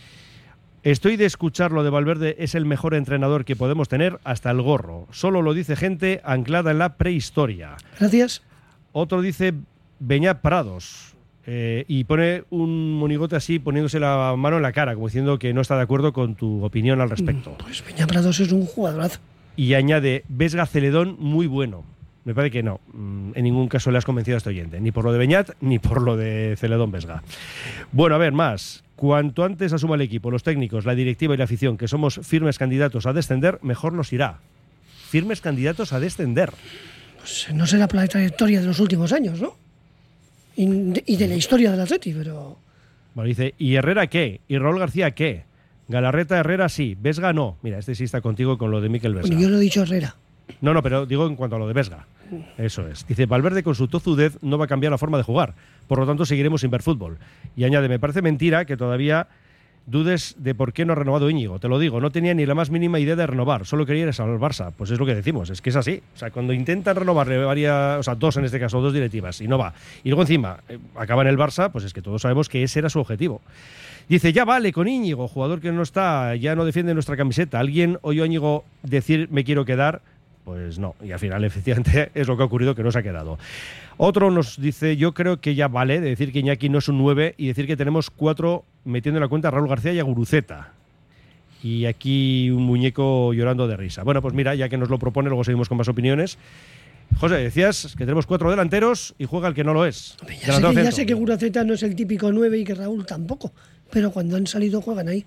Estoy de escuchar lo de Valverde es el mejor entrenador que podemos tener hasta el gorro. Solo lo dice gente anclada en la prehistoria. Gracias. Otro dice Beñat Prados. eh, y pone un monigote así poniéndose la mano en la cara, como diciendo que no está de acuerdo con tu opinión al respecto. Pues Peña Prados es un jugadorazo. Y añade, Vesga Celedón muy bueno. Me parece que no. mm, En ningún caso le has convencido a este oyente. Ni por lo de Beñat, ni por lo de Celedón Vesga. Bueno, a ver, más. Cuanto antes asuma el equipo, los técnicos, la directiva y la afición, que somos firmes candidatos a descender, mejor nos irá. Firmes candidatos a descender. Pues no será por la trayectoria de los últimos años, ¿no? Y de, y de la historia del Atleti, pero... Bueno, dice, ¿y Herrera qué? ¿Y Raúl García qué? Galarreta Herrera sí, Vesga no. Mira, este sí está contigo con lo de Mikel Vesga. Bueno, yo lo he dicho Herrera. No, no, pero digo en cuanto a lo de Vesga. Eso es. Dice, Valverde con su tozudez no va a cambiar la forma de jugar. Por lo tanto, seguiremos sin ver fútbol. Y añade, me parece mentira que todavía dudes de por qué no ha renovado Íñigo. Te lo digo, no tenía ni la más mínima idea de renovar. Solo quería ir al Barça. Pues es lo que decimos, es que es así. O sea, cuando intentan renovarle varias, o sea, dos en este caso, dos directivas, y no va. Y luego encima eh, acaba en el Barça, pues es que todos sabemos que ese era su objetivo. Dice, ya vale con Íñigo, jugador que no está, ya no defiende nuestra camiseta. ¿Alguien oyó a Íñigo decir me quiero quedar? Pues no, y al final efectivamente es lo que ha ocurrido, que no se ha quedado. Otro nos dice, yo creo que ya vale de decir que Iñaki no es un nueve y decir que tenemos cuatro metiendo en la cuenta a Raúl García y a Guruceta. y aquí un muñeco llorando de risa. Bueno, pues mira, ya que nos lo propone, luego seguimos con más opiniones. José, decías que tenemos cuatro delanteros y juega el que no lo es. Ya, sé que, ya sé que Guruceta no es el típico nueve y que Raúl tampoco, pero cuando han salido juegan ahí.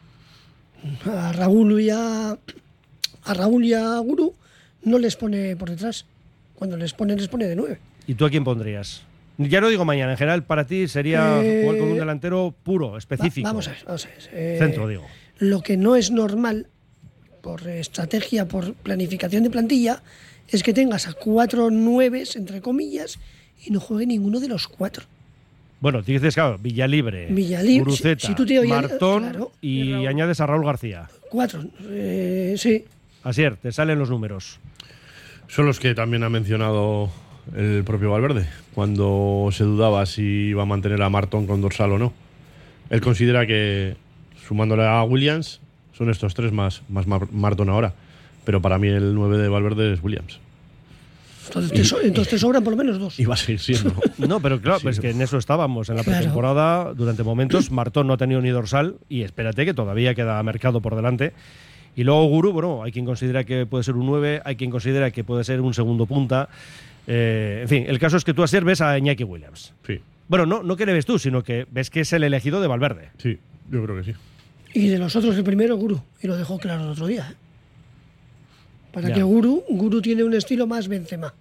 A Raúl y a, a Raúl y a Guru no les pone por detrás. Cuando les pone, les pone de nueve. ¿Y tú a quién pondrías? Ya no digo mañana, en general para ti sería eh, jugar con un delantero puro, específico. Va, vamos a ver, vamos a ver. Eh, Centro, digo. Lo que no es normal, por estrategia, por planificación de plantilla, es que tengas a cuatro nueves, entre comillas, y no juegue ninguno de los cuatro. Bueno, te dices, claro, Villalibre, Villalibre Guruceta, si, si tú te oyes, Martón claro, y, y añades a Raúl García. Cuatro, eh, sí. Asier, te salen los números. Son los que también ha mencionado el propio Valverde, cuando se dudaba si iba a mantener a Martón con dorsal o no. Él considera que, sumándole a Williams, son estos tres más, más Martón ahora. Pero para mí el nueve de Valverde es Williams. Entonces te, so, entonces te sobran por lo menos dos. Y va a seguir siendo. No, pero claro, sí, pues que en eso estábamos. En la claro. pretemporada, durante momentos, Martón no ha tenido ni dorsal y espérate que todavía queda mercado por delante. Y luego Guru, bueno, hay quien considera que puede ser un nueve, hay quien considera que puede ser un segundo punta. Eh, en fin, el caso es que tú ayer ves a Iñaki Williams. Sí. Bueno, no, no que le ves tú, sino que ves que es el elegido de Valverde. Sí, yo creo que sí. Y de los otros el primero, Guru. Y lo dejó claro el otro día, ¿eh? Para ya. que Guru, Guru tiene un estilo más Benzema.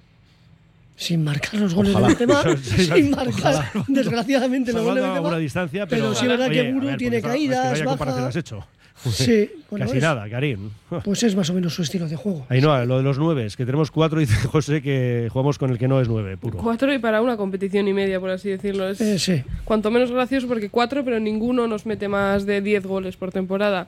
Sin marcar los goles Ojalá. de Benzema, sin marcar, Ojalá. desgraciadamente, los goles de a Benzema. una distancia, pero, pero sí es verdad oye, que Guru ver, tiene pues, caídas, es que vaya comparación bajas. has hecho. Sí, bueno, Casi es, nada, Karim. Pues es más o menos su estilo de juego. Ainhoa, lo de los nueve, es que tenemos cuatro y dice José que jugamos con el que no es nueve, puro. Cuatro y para una competición y media, por así decirlo. Es Eh, sí. cuanto menos gracioso porque cuatro, pero ninguno nos mete más de diez goles por temporada.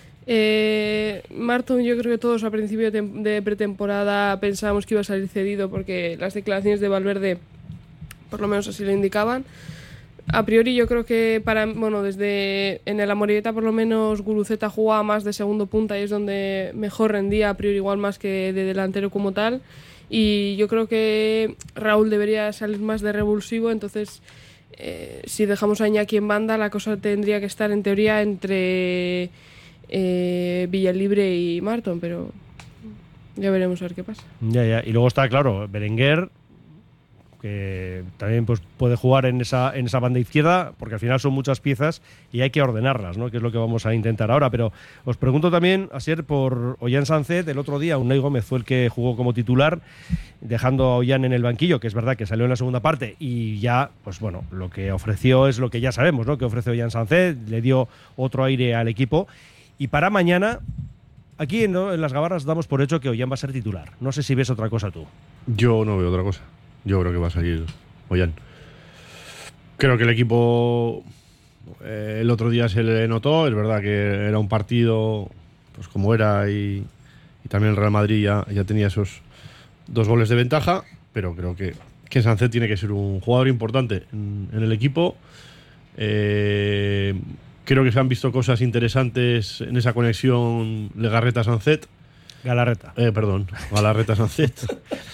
Eh, Martón, yo creo que todos a principio de, de pretemporada pensábamos que iba a salir cedido porque las declaraciones de Valverde por lo menos así lo indicaban. A priori yo creo que para bueno desde en el Amorebieta por lo menos Guruceta jugaba más de segundo punta y es donde mejor rendía, a priori igual más que de delantero como tal, y yo creo que Raúl debería salir más de revulsivo, entonces eh, si dejamos a Iñaki en banda la cosa tendría que estar en teoría entre eh, Villalibre y Martón, pero ya veremos a ver qué pasa. Ya, ya. Y luego está, claro, Berenguer, que también pues, puede jugar en esa, en esa banda izquierda, porque al final son muchas piezas y hay que ordenarlas, ¿no? Que es lo que vamos a intentar ahora. Pero os pregunto también, ayer por Ollán Sancet, el otro día Unai Gómez fue el que jugó como titular, dejando a Ollán en el banquillo, que es verdad que salió en la segunda parte, y ya, pues bueno, lo que ofreció es lo que ya sabemos, ¿no? Que ofrece Ollán Sancet, le dio otro aire al equipo. Y para mañana, aquí ¿no? en las Gabarras damos por hecho que Ollán va a ser titular. No sé si ves otra cosa tú. Yo no veo otra cosa. Yo creo que va a salir Ollán. Creo que el equipo eh, el otro día se le notó. Es verdad que era un partido pues como era y, y también el Real Madrid ya, ya tenía esos dos goles de ventaja, pero creo que, que Sancet tiene que ser un jugador importante en, en el equipo. Eh, creo que se han visto cosas interesantes en esa conexión Legarreta-Sancet. Galarreta. Eh, perdón, Galarreta-Sancet.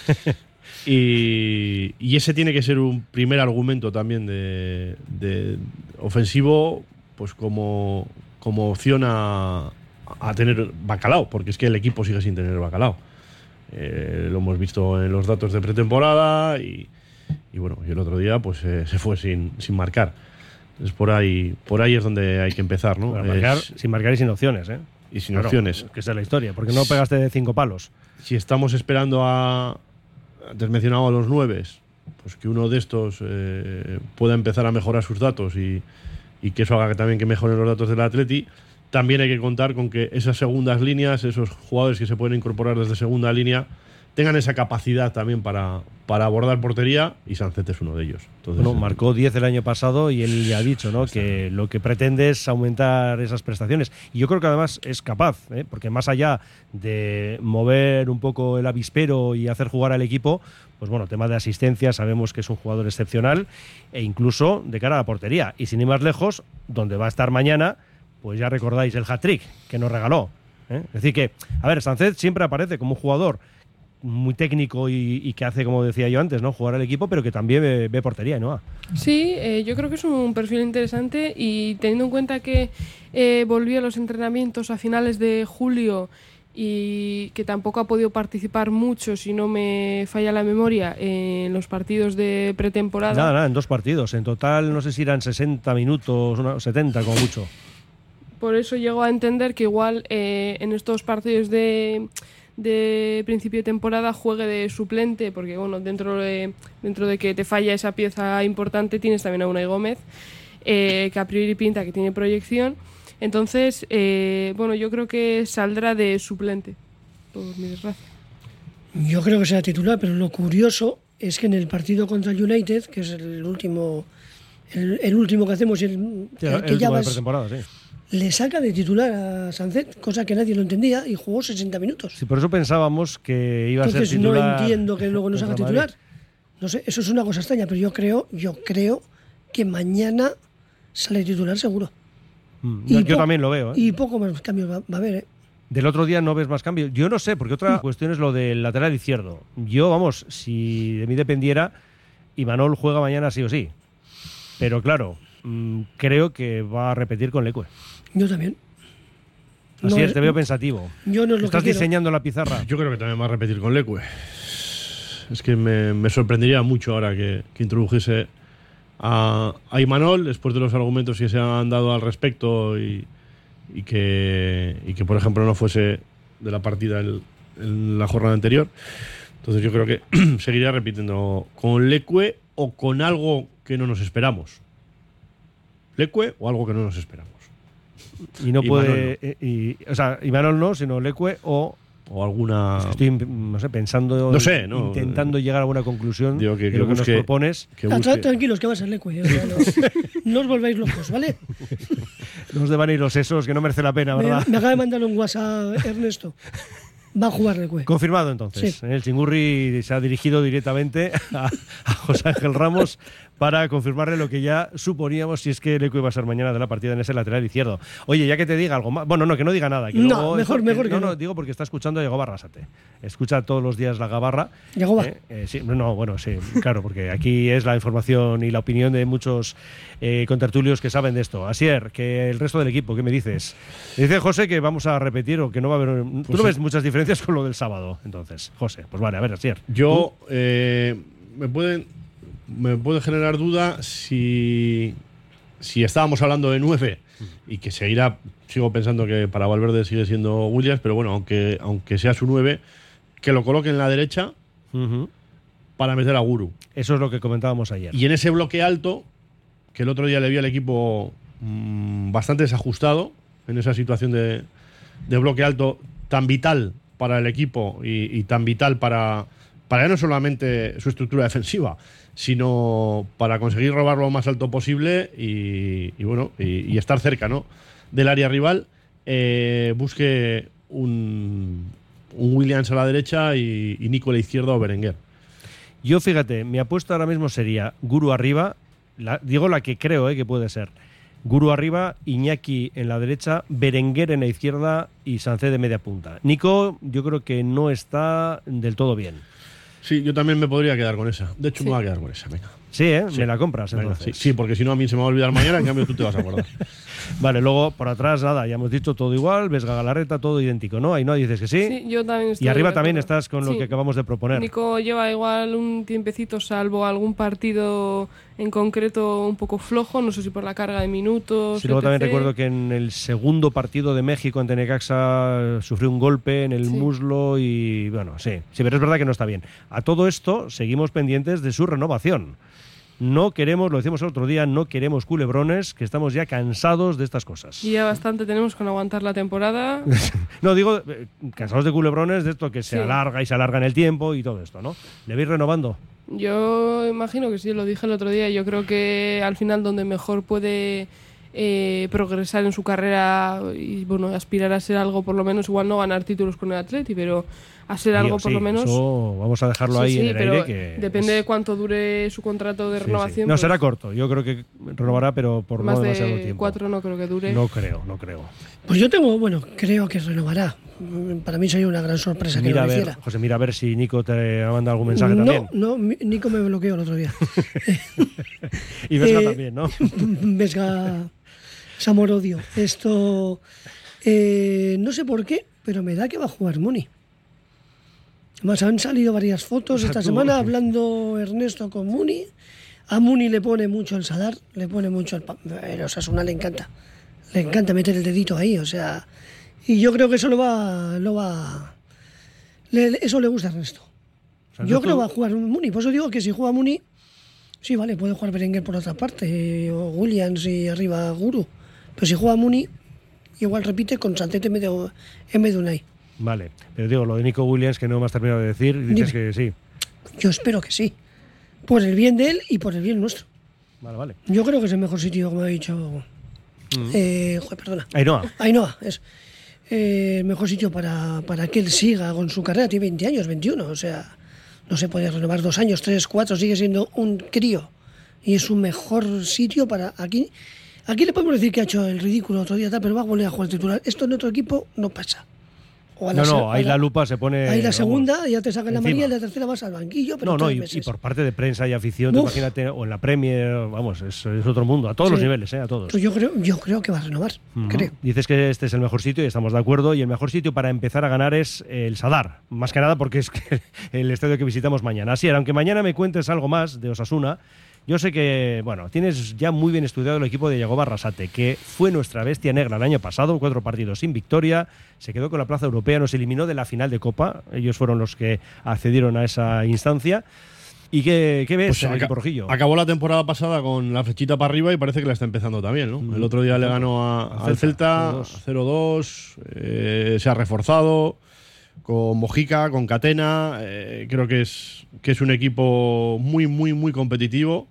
Y, y ese tiene que ser un primer argumento también de, de ofensivo, pues como, como opción a, a tener Bacalao, porque es que el equipo sigue sin tener Bacalao. Eh, lo hemos visto en los datos de pretemporada y, y bueno, y el otro día pues eh, se fue sin, sin marcar. Entonces por ahí, por ahí es donde hay que empezar, ¿no? Bueno, marcar, es, sin marcar y sin opciones, ¿eh? Y sin claro, opciones. Que esa es la historia, porque no pegaste de cinco palos. Si estamos esperando a... Antes mencionaba a los nueves, pues que uno de estos eh, pueda empezar a mejorar sus datos y, y que eso haga que también que mejoren los datos del Atleti. También hay que contar con que esas segundas líneas, esos jugadores que se pueden incorporar desde segunda línea, tengan esa capacidad también para, para abordar portería, y Sancet es uno de ellos. Entonces, bueno, marcó diez el año pasado y él ya ha dicho, ¿no?, que lo que pretende es aumentar esas prestaciones. Y yo creo que además es capaz, ¿eh? Porque más allá de mover un poco el avispero y hacer jugar al equipo, pues bueno, tema de asistencia, sabemos que es un jugador excepcional, e incluso de cara a la portería. Y sin ir más lejos, donde va a estar mañana, pues ya recordáis el hat-trick que nos regaló, ¿eh? Es decir que, a ver, Sancet siempre aparece como un jugador muy técnico y, y que hace, como decía yo antes, ¿no? Jugar al equipo, pero que también ve, ve portería, ¿no? Sí, eh, yo creo que es un perfil interesante y teniendo en cuenta que eh, volvió a los entrenamientos a finales de julio y que tampoco ha podido participar mucho, si no me falla la memoria, en los partidos de pretemporada. Nada, nada, en dos partidos. En total, no sé si eran sesenta minutos, una, setenta como mucho. Por eso llego a entender que igual eh, en estos partidos de, de principio de temporada juegue de suplente, porque bueno, dentro de, dentro de que te falla esa pieza importante, tienes también a Unai Gómez, eh, que a priori pinta que tiene proyección. Entonces, eh, bueno, yo creo que saldrá de suplente, por mi desgracia. Yo creo que será titular, pero lo curioso es que en el partido contra el United, que es el último el, el último que hacemos y el, sí, el, el que último ya de vas, pretemporada, sí. Le saca de titular a Sancet, cosa que nadie lo entendía, y jugó sesenta minutos. Sí, por eso pensábamos que iba Entonces, a ser titular. no entiendo que luego no se haga titular. Madrid. No sé, eso es una cosa extraña, pero yo creo, yo creo que mañana sale titular seguro. Mm, yo, yo también lo veo. ¿eh? Y poco más cambios va, va a haber, ¿eh? Del otro día no ves más cambios. Yo no sé, porque otra cuestión es lo del lateral izquierdo. Yo, vamos, si de mí dependiera, Imanol juega mañana sí o sí. Pero claro, mmm, creo que va a repetir con Leque. Yo también. Así no es, es, te veo pensativo. Yo no es lo ¿Estás que diseñando quiero. La pizarra? Yo creo que también va a repetir con Leque. Es que me, me sorprendería mucho ahora que, que introdujese a, a Imanol, después de los argumentos que se han dado al respecto y, y, que, y que, por ejemplo, no fuese de la partida el, en la jornada anterior. Entonces yo creo que seguiría repitiendo con Leque o con algo que no nos esperamos. Leque o algo que no nos esperamos. Y no puede. No. Y, y, o sea, Imanol no, sino Leque o. O alguna. Es que estoy, no sé, pensando. No sé, no. Intentando llegar a alguna conclusión Digo que, de que lo que busque, nos propones. Que busque. Tranquilos, que va a ser Leque. No, no os volváis locos, ¿vale? No os deban ir los sesos, que no merece la pena, ¿verdad? Me, me acaba de mandar un WhatsApp Ernesto. Va a jugar Leque. Confirmado entonces. Sí. El Chingurri se ha dirigido directamente a, a José Ángel Ramos para confirmarle lo que ya suponíamos, si es que Leque iba a ser mañana de la partida en ese lateral izquierdo. Oye, ya que te diga algo más. Bueno, no, que no diga nada. Que no, luego, mejor, esto, mejor que, que no. no. No, digo porque está escuchando a Yagoba Arrasate. Escucha todos los días la Gabarra. Yagoba. Eh, eh, sí, no, bueno, sí, claro, porque aquí es la información y la opinión de muchos eh, contertulios que saben de esto. Asier, que el resto del equipo, ¿qué me dices? Me dice José que vamos a repetir o que no va a haber. Pues tú no sí. ves muchas diferencias con lo del sábado, entonces, José. Pues vale, a ver, Asier. Yo, eh, me pueden. Me puede generar duda si, si estábamos hablando de nueve y que seguirá, sigo pensando que para Valverde sigue siendo Williams, pero bueno, aunque, aunque sea su nueve, que lo coloque en la derecha uh-huh. para meter a Guru. Eso es lo que comentábamos ayer. Y en ese bloque alto, que el otro día le vi al equipo mmm, bastante desajustado, en esa situación de, de bloque alto tan vital para el equipo y, y tan vital para, para no solamente su estructura defensiva, sino para conseguir robar lo más alto posible y, y bueno y, y estar cerca, ¿no?, del área rival. Eh, busque un, un Williams a la derecha y, y Nico a la izquierda o Berenguer. Yo, fíjate, mi apuesta ahora mismo sería Guru arriba, la, digo la que creo eh, que puede ser. Guru arriba, Iñaki en la derecha, Berenguer en la izquierda y Sancet de media punta. Nico, yo creo que no está del todo bien. Sí, yo también me podría quedar con esa. De hecho, sí. me voy a quedar con esa, venga. Sí, ¿eh? Sí. Me la compras, entonces. Venga, sí. sí, porque si no a mí se me va a olvidar mañana, en cambio tú te vas a acordar. Vale, luego por atrás, nada, ya hemos dicho todo igual, Vesga Galarreta, todo idéntico, ¿no? Ahí no dices que sí. Sí, yo también estoy. Y arriba también estás con lo sí. que acabamos de proponer. Nico lleva igual un tiempecito, salvo algún partido en concreto un poco flojo, no sé si por la carga de minutos. Sí, luego también recuerdo que en el segundo partido de México ante Necaxa sufrió un golpe en el sí. muslo y bueno, sí, sí, pero es verdad que no está bien. A todo esto seguimos pendientes de su renovación. No queremos, lo decimos el otro día, no queremos culebrones, que estamos ya cansados de estas cosas. Y ya bastante tenemos con aguantar la temporada. No, digo, eh, cansados de culebrones, de esto que se sí. alarga y se alarga en el tiempo y todo esto, ¿no? ¿Le vais renovando? Yo imagino que sí, lo dije el otro día. Yo creo que al final donde mejor puede eh, progresar en su carrera y bueno, aspirar a ser algo, por lo menos, igual no ganar títulos con el Atleti, pero a ser algo sí, por lo menos. Eso vamos a dejarlo sí, ahí sí, en el pero aire. Que depende es... de cuánto dure su contrato de sí, renovación. Sí. No, pues será corto. Yo creo que renovará, pero por más no demasiado de tiempo. Cuatro no creo que dure. No creo, no creo. Pues yo tengo, bueno, creo que renovará. para mí sería una gran sorpresa mira que no a lo ver, hiciera. José, mira a ver si Nico te ha mandado algún mensaje no, también. No, Nico me bloqueó el otro día. Y Vesga eh, también, ¿no? Vesga, Samorodio. Esto, eh, no sé por qué, pero me da que va a jugar Muni. Además, han salido varias fotos esta semana hablando Ernesto con Muni. A Muni le pone mucho el Sadar, le pone mucho el... Pero Osasuna le encanta. Le encanta meter el dedito ahí, o sea... Y yo creo que eso lo va... Lo va le, eso le gusta a Ernesto. O sea, yo no creo que va a jugar Muni. Por eso digo que si juega Muni... Sí, vale, puede jugar Berenguer por otra parte, o Williams y arriba Guru. Pero si juega Muni, igual repite con Santete en vez de, en vez de Unai. Vale, pero digo, lo de Nico Williams, que no me has terminado de decir, dices Dime. que sí. Yo espero que sí. Por el bien de él y por el bien nuestro. Vale, vale. Yo creo que es el mejor sitio, como ha dicho... Mm. Eh, joder, perdona. Ainhoa. Ainhoa, es eh, el mejor sitio para, para que él siga con su carrera. Tiene veinte años, veintiuno, o sea... No se puede renovar dos años, tres, cuatro, sigue siendo un crío. Y es un mejor sitio para... Aquí aquí le podemos decir que ha hecho el ridículo otro día, tal, pero va a volver a jugar titular. Esto en otro equipo no pasa. O a No, la, no, ahí a la lupa se pone... Ahí la vamos, segunda, ya te sacan la encima. María, y la tercera vas al banquillo. Pero No, no, tres y, meses. y por parte de prensa y afición, tú Uf. imagínate, o en la Premier, vamos, es, es otro mundo, a todos Sí. los niveles, ¿eh? A todos. Pues yo creo, yo creo que va a renovar, Ujú. creo. Dices que este es el mejor sitio y estamos de acuerdo. Y el mejor sitio para empezar a ganar es el Sadar. Más que nada porque es que el estadio que visitamos mañana. Así era, aunque mañana me cuentes algo más de Osasuna, yo sé que, bueno, tienes ya muy bien estudiado el equipo de Yagoba Arrasate, que fue nuestra bestia negra el año pasado, cuatro partidos sin victoria, se quedó con la plaza europea, nos eliminó de la final de Copa. Ellos fueron los que accedieron a esa instancia. ¿Y qué, qué ves Pues en el aca- equipo rojillo? Acabó la temporada pasada con la flechita para arriba y parece que la está empezando también, ¿no? Mm. El otro día le ganó a- Al al Celta, Celta cero dos, eh, se ha reforzado con Mojica, con Catena. eh, creo que es, que es un equipo muy, muy, muy competitivo,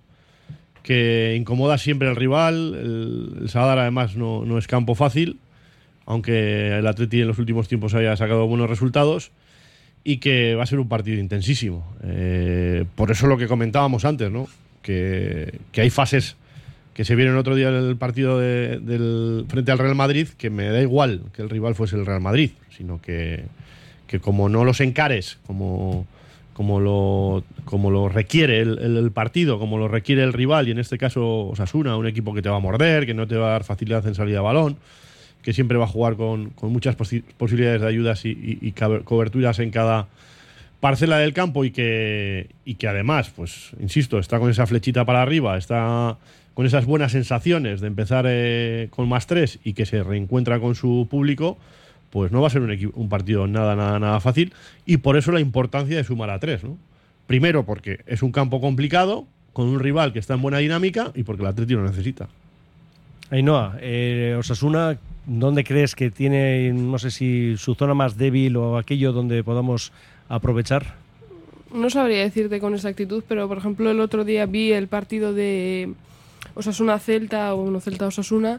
que incomoda siempre al rival. El, el Sadar además no, no es campo fácil, aunque el Atleti en los últimos tiempos haya sacado buenos resultados, y que va a ser un partido intensísimo. Eh, por eso lo que comentábamos antes, ¿no? Que, que hay fases que se vieron otro día en el partido de- del, frente al Real Madrid, que me da igual que el rival fuese el Real Madrid, sino que, que como no los encares, como, como, lo, como lo requiere el, el- el partido, como lo requiere el rival, y en este caso Osasuna, un equipo que te va a morder, que no te va a dar facilidad en salida de balón, que siempre va a jugar con, con muchas posi- posibilidades de ayudas y, y- y cabe- coberturas en cada parcela del campo, y que, y que además, pues insisto, está con esa flechita para arriba, está con esas buenas sensaciones de empezar eh, con más tres, y que se reencuentra con su público, pues no va a ser un, equi- un partido nada, nada, nada fácil, y por eso la importancia de sumar a tres, ¿no? Primero porque es un campo complicado, con un rival que está en buena dinámica, y porque el Atleti lo necesita. Ainhoa, eh, Osasuna, ¿dónde crees que tiene, no sé si su zona más débil o aquello donde podamos aprovechar? No sabría decirte con exactitud, pero por ejemplo el otro día vi el partido de Osasuna-Celta o no Celta-Osasuna,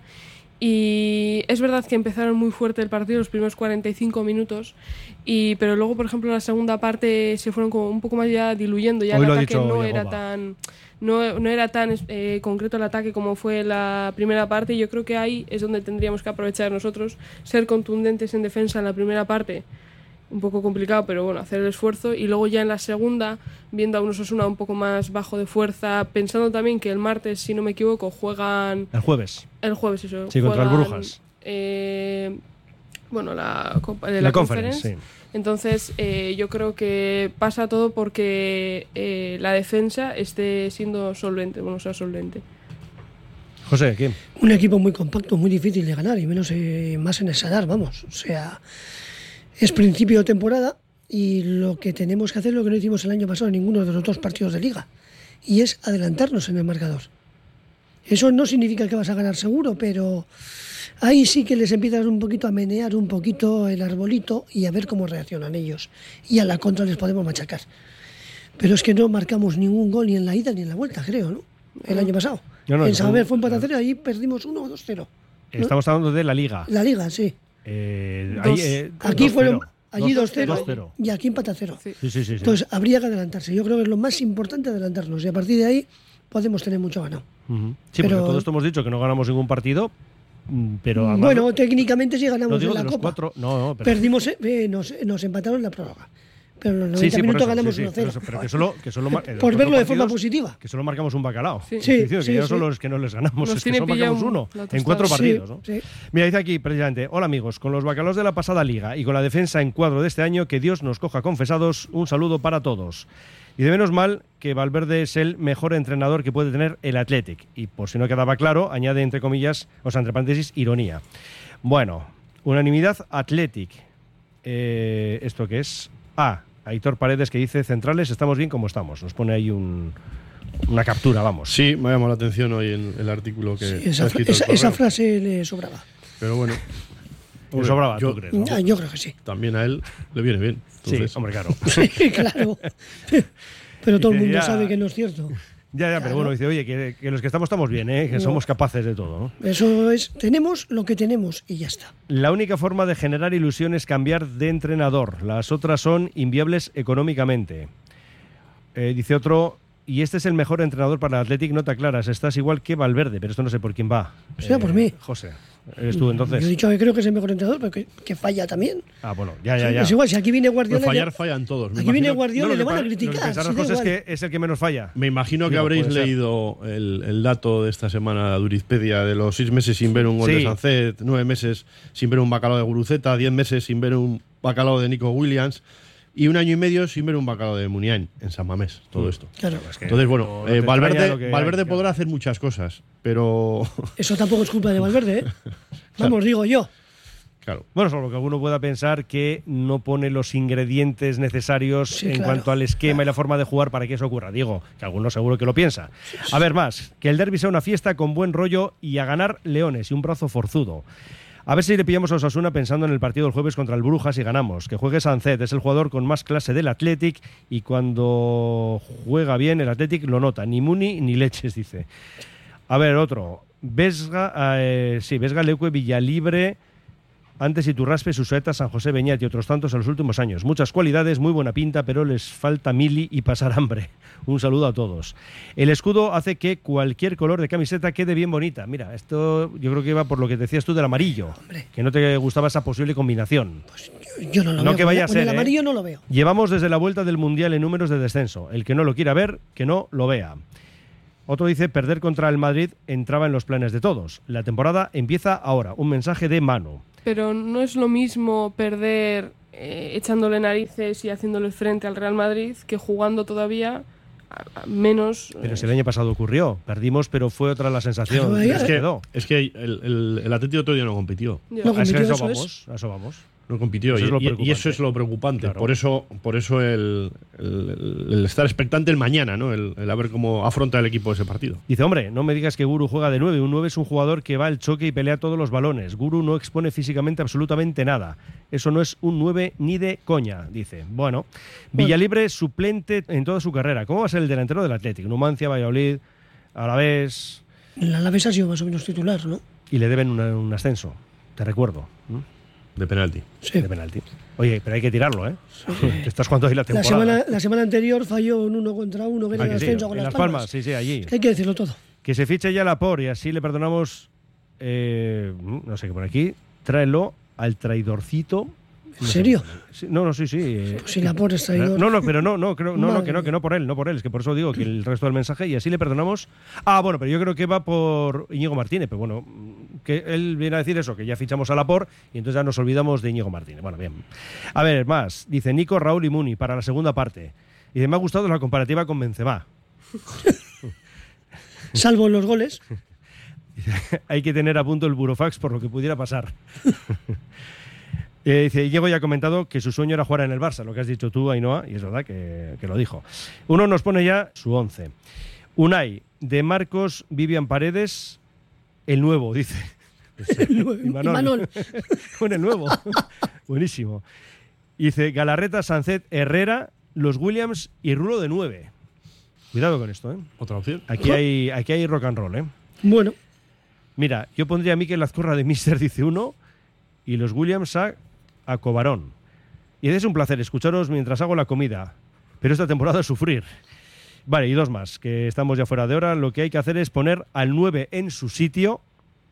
y es verdad que empezaron muy fuerte el partido los primeros cuarenta y cinco minutos, y pero luego por ejemplo en la segunda parte se fueron como un poco más ya diluyendo, ya Hoy el lo ha ataque dicho no era Yagoba. tan no, no era tan eh, concreto el ataque como fue la primera parte, y yo creo que ahí es donde tendríamos que aprovechar nosotros, ser contundentes en defensa en la primera parte, un poco complicado, pero bueno, hacer el esfuerzo, y luego ya en la segunda, viendo a un Osasuna un poco más bajo de fuerza, pensando también que el martes, si no me equivoco, juegan... El jueves. El jueves, eso. Sí, contra el juegan, Brujas. eh, bueno, la, Copa- de La la, Conference, Conference. Entonces, eh, yo creo que pasa todo porque eh, la defensa esté siendo solvente, bueno, sea solvente. José, ¿quién? Un equipo muy compacto, muy difícil de ganar, y menos eh, más en el Sadar, vamos. O sea, es principio de temporada, y lo que tenemos que hacer es lo que no hicimos el año pasado en ninguno de los dos partidos de liga, y es adelantarnos en el marcador. Eso no significa que vas a ganar seguro, pero ahí sí que les empiezas un poquito a menear un poquito el arbolito y a ver cómo reaccionan ellos. Y a la contra les podemos machacar. Pero es que no marcamos ningún gol ni en la ida ni en la vuelta, creo, ¿no? El año pasado. No, no, en no, Saber no, fue un empate a no. cero, ahí perdimos uno o dos cero. ¿no? Estamos hablando de la Liga. La Liga, sí. Eh, Dos. ahí, eh, Aquí dos fueron cero. allí Dos- dos cero dos cero. y aquí empate a cero. Sí, sí, sí, sí. Entonces habría que adelantarse. Yo creo que es lo más importante, adelantarnos. Y a partir de ahí podemos tener mucho ganado. Ujú. Sí, Pero- porque todo esto hemos dicho que no ganamos ningún partido, Pero además, bueno, técnicamente sí ganamos no digo en la de los Copa. cuatro, no, no, pero, Perdimos, eh, nos, nos empataron en la prórroga. Pero en los sí, noventa sí, minutos por eso, ganamos sí, sí, uno cero. pero, pero que solo, que solo mar- en los Por verlo cuatro de forma partidos, positiva. Que solo marcamos un bacalao. Sí, Es decir, sí, que ya sí. son los que no les ganamos, Nos es que tiene solo marcamos pillado uno la en tostada. cuatro Sí, partidos. ¿no? sí. Mira, dice aquí precisamente, hola amigos, con los bacalaos de la pasada liga y con la defensa en cuadro de este año, que Dios nos coja confesados, un saludo para todos. Y de menos mal que Valverde es el mejor entrenador que puede tener el Athletic. Y por si no quedaba claro, añade entre comillas, o sea, entre paréntesis, ironía. Bueno, unanimidad Athletic. Eh, ¿Esto qué es? Ah, Aitor Paredes, que dice, centrales, estamos bien como estamos. Nos pone ahí un, una captura, vamos. Sí, me ha llamado la atención hoy en el artículo que Sí, esa, ha escrito esa, el esa correo. frase le sobraba. Pero bueno. Le sobraba, yo, ¿tú crees? ¿no? Ah, yo creo que sí. También a él le viene bien. Entonces, Sí, hombre, claro. Sí, claro. Pero todo el Dice, mundo ya- sabe que no es cierto. Ya, ya, Claro. pero bueno, dice, oye, que, que los que estamos estamos bien, ¿eh? Que No. somos capaces de todo, ¿no? Eso es, tenemos lo que tenemos y ya está. La única forma de generar ilusión es cambiar de entrenador. Las otras son inviables económicamente. Eh, dice otro, y este es el mejor entrenador para el Athletic, no te aclaras, estás igual que Valverde, pero esto no sé por quién va. Sea por mí. José, eres tú entonces. Yo he dicho que creo que es el mejor entrenador, pero que, que falla también. Ah, bueno, ya, ya, Sí, ya. Es igual, si aquí viene Guardiola. Pues fallar ya- fallan todos. Me Aquí viene imagino- Guardiola No, y le lo que van a pa- lo que criticar. pensar sí, las da cosas es igual. que es el que menos falla. Me imagino que Digo, habréis puede ser. leído el, el dato de esta semana, Durizpedia, de los seis meses sin ver un gol Sí. de Sancet, nueve meses sin ver un bacalao de Guruceta, diez meses sin ver un bacalao de Nico Williams y un año y medio sin ver un bacalao de Muniain en San Mamés. Todo esto. Claro. Es que Entonces, bueno, no- no eh, te Valverde, extraña lo que Valverde hay, podrá claro. hacer muchas cosas, pero. Eso tampoco es culpa de Valverde, ¿eh? Vamos, digo yo. Claro. Bueno, solo que alguno pueda pensar que no pone los ingredientes necesarios Sí, en claro, cuanto al esquema y la forma de jugar para que eso ocurra. Digo, que alguno seguro que lo piensa. A ver, más, que el derbi sea una fiesta con buen rollo y a ganar leones y un brazo forzudo. A ver si le pillamos a Osasuna pensando en el partido del jueves contra el Brujas y ganamos. Que juegue Sancet, es el jugador con más clase del Athletic y cuando juega bien el Athletic lo nota. Ni Muni ni leches, dice. A ver, otro. Vesga, eh, sí, Vesga, Leuque, Villalibre, antes Iturraspe, Susaeta, San José Beñat y otros tantos en los últimos años. Muchas cualidades, muy buena pinta, pero les falta mili y pasar hambre. Un saludo a todos. El escudo hace que cualquier color de camiseta quede bien bonita. Mira, esto yo creo que va por lo que decías tú del amarillo, Hombre. que no te gustaba esa posible combinación. Yo, yo no lo No veo. que vaya a Con ser, el ¿eh? amarillo no lo veo. Llevamos desde la vuelta del Mundial en números de descenso. El que no lo quiera ver, que no lo vea. Otro dice, perder contra el Madrid entraba en los planes de todos. La temporada empieza ahora. Un mensaje de Manu. Pero no es lo mismo perder eh, echándole narices y haciéndole frente al Real Madrid que jugando todavía a- a menos. Pero si el año pasado ocurrió. Perdimos, pero fue otra la sensación. Claro, ahí- que Es se que, quedó. es que el, el, el Atlético otro día no compitió. Ya. No A eso, compitió, eso vamos, a eso vamos. No compitió. Eso y, es lo y- y preocupante. eso es lo preocupante. Claro. Por eso, por eso el, el- el estar expectante el mañana, ¿no? El, el a ver cómo afronta el equipo ese partido. Dice, hombre, no me digas que Guru juega de nueve. Un nueve es un jugador que va al choque y pelea todos los balones. Guru no expone físicamente absolutamente nada. Eso no es un nueve ni de coña, dice. Bueno, Villalibre suplente en toda su carrera. ¿Cómo va a ser el delantero del Atlético? Numancia, Valladolid, Alavés, El Alavés ha sido más o menos titular, ¿no? y le deben una- un ascenso. Te recuerdo. ¿no? De penalti. Sí. De penalti. Oye, pero hay que tirarlo, ¿eh? Te estás jugando ahí la La temporada. semana, la semana anterior falló un uno contra uno que era Ah, el que sí, ascenso con en las Las palmas. Palmas, sí, sí, allí. Hay que decirlo todo. Que se fiche ya la por y así le perdonamos, eh, no sé qué por aquí, tráelo al traidorcito. ¿En serio? Sí, no, no, sí, sí. eh, Pues si la por es traidor. No, no, pero no, no, creo, no, no, Madre que no, mía. que no por él, no por él, es que por eso digo que el resto del mensaje y así le perdonamos. Ah, bueno, pero yo creo que va por Íñigo Martínez, pero bueno, que él viene a decir eso, que ya fichamos a Laporte y entonces ya nos olvidamos de Íñigo Martínez. Bueno, bien. A ver, más, dice Nico, Raúl y Muni para la segunda parte. Dice, me ha gustado la comparativa con Benzema. Salvo en los goles. Hay que tener a punto el burofax por lo que pudiera pasar. Eh, dice, Diego ya ha comentado que su sueño era jugar en el Barça, lo que has dicho tú, Ainhoa, y es verdad que, que lo dijo. Uno nos pone ya su once. Unai, de Marcos, Vivian Paredes, el nuevo, dice. Y Manol. Con el nuevo. Buenísimo. Dice, Galarreta, Sancet, Herrera, los Williams y Rulo de nueve. Cuidado con esto, ¿eh? Otra opción. Aquí hay, aquí hay rock and roll, ¿eh? Bueno, Mira, yo pondría a Mikel Azcurra de Mister, dice uno, y los Williams a, a Cobarón. Y es un placer escucharos mientras hago la comida, pero esta temporada es sufrir. Vale, y dos más, que estamos ya fuera de hora. Lo que hay que hacer es poner al nueve en su sitio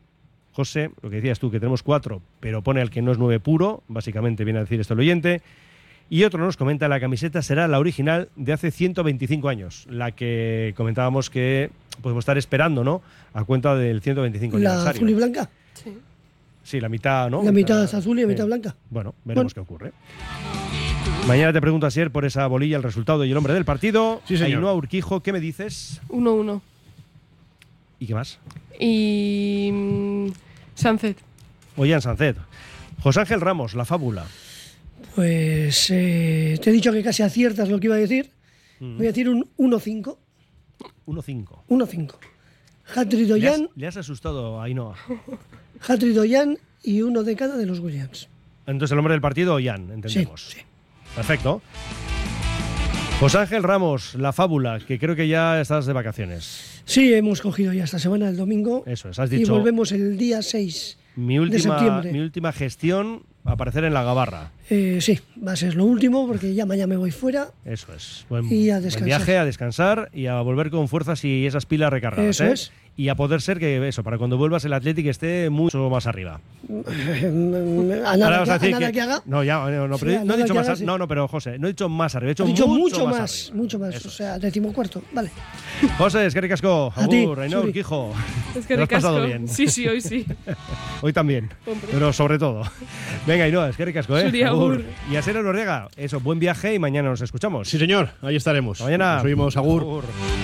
José, lo que decías tú, que tenemos cuatro, pero pone al que no es nueve puro, básicamente viene a decir esto el oyente. Y otro nos comenta, la camiseta será la original de hace ciento veinticinco años, la que comentábamos que podemos estar esperando, ¿no? A cuenta del ciento veinticinco La aniversario. azul y blanca. Sí. Sí, la mitad, ¿no? La mitad es azul y la mitad sí. blanca. Bueno, veremos Bueno. qué ocurre. Mañana te pregunto, Asier, por esa bolilla, el resultado y el hombre del partido. Sí, señor. Ainhoa Urquijo, ¿qué me dices? uno uno. ¿Y qué más? Y. mm, Sánchez. Ollán Sánchez. José Ángel Ramos, la fábula. Pues eh, te he dicho que casi aciertas lo que iba a decir. Mm. Voy a decir un uno cinco. uno cinco. uno cinco. Hattrick de ¿Le has, Ollán, le has asustado a Ainhoa? Hattrick de Ollán y uno de cada de los Williams. Entonces el hombre del partido, Ollán, entendemos. Sí, sí. Perfecto. José Ángel Ramos, la fábula, que creo que ya estás de vacaciones. Sí, hemos cogido ya esta semana el domingo. Eso es, has Y dicho volvemos el día seis mi de última, septiembre. mi última gestión, aparecer en la Gabarra. Eh, sí, va a ser lo último porque ya mañana me voy fuera. Eso es. Buen, Y a buen descansar. viaje, a descansar y a volver con fuerzas y esas pilas recargadas. Eso ¿eh? es. Y a poder ser que eso, para cuando vuelvas el Athletic esté mucho más arriba. A Ahora nada, vas que, a decir a nada que, que haga. No, ya, no, no, pero Sí, a no he nada dicho que más. haga, ar- sí. No, no, pero José, no he dicho más arriba, he dicho, He dicho mucho, mucho más, más, arriba. mucho más. Eso O sea, decimocuarto. Vale. José, es que ricasco. A ti, Agur, Ainhoa Suri. Urquijo. Es que ¿Te lo has pasado ricasco. bien? Sí, sí, hoy sí. Hoy también, Hombre. pero sobre todo. Venga, Ainhoa, es que ricasco, ¿eh? Suri, agur. Y a Sera Noriega, eso, buen viaje y mañana nos escuchamos. Sí, señor, ahí estaremos. Hasta mañana. Nos oímos, agur. Agur.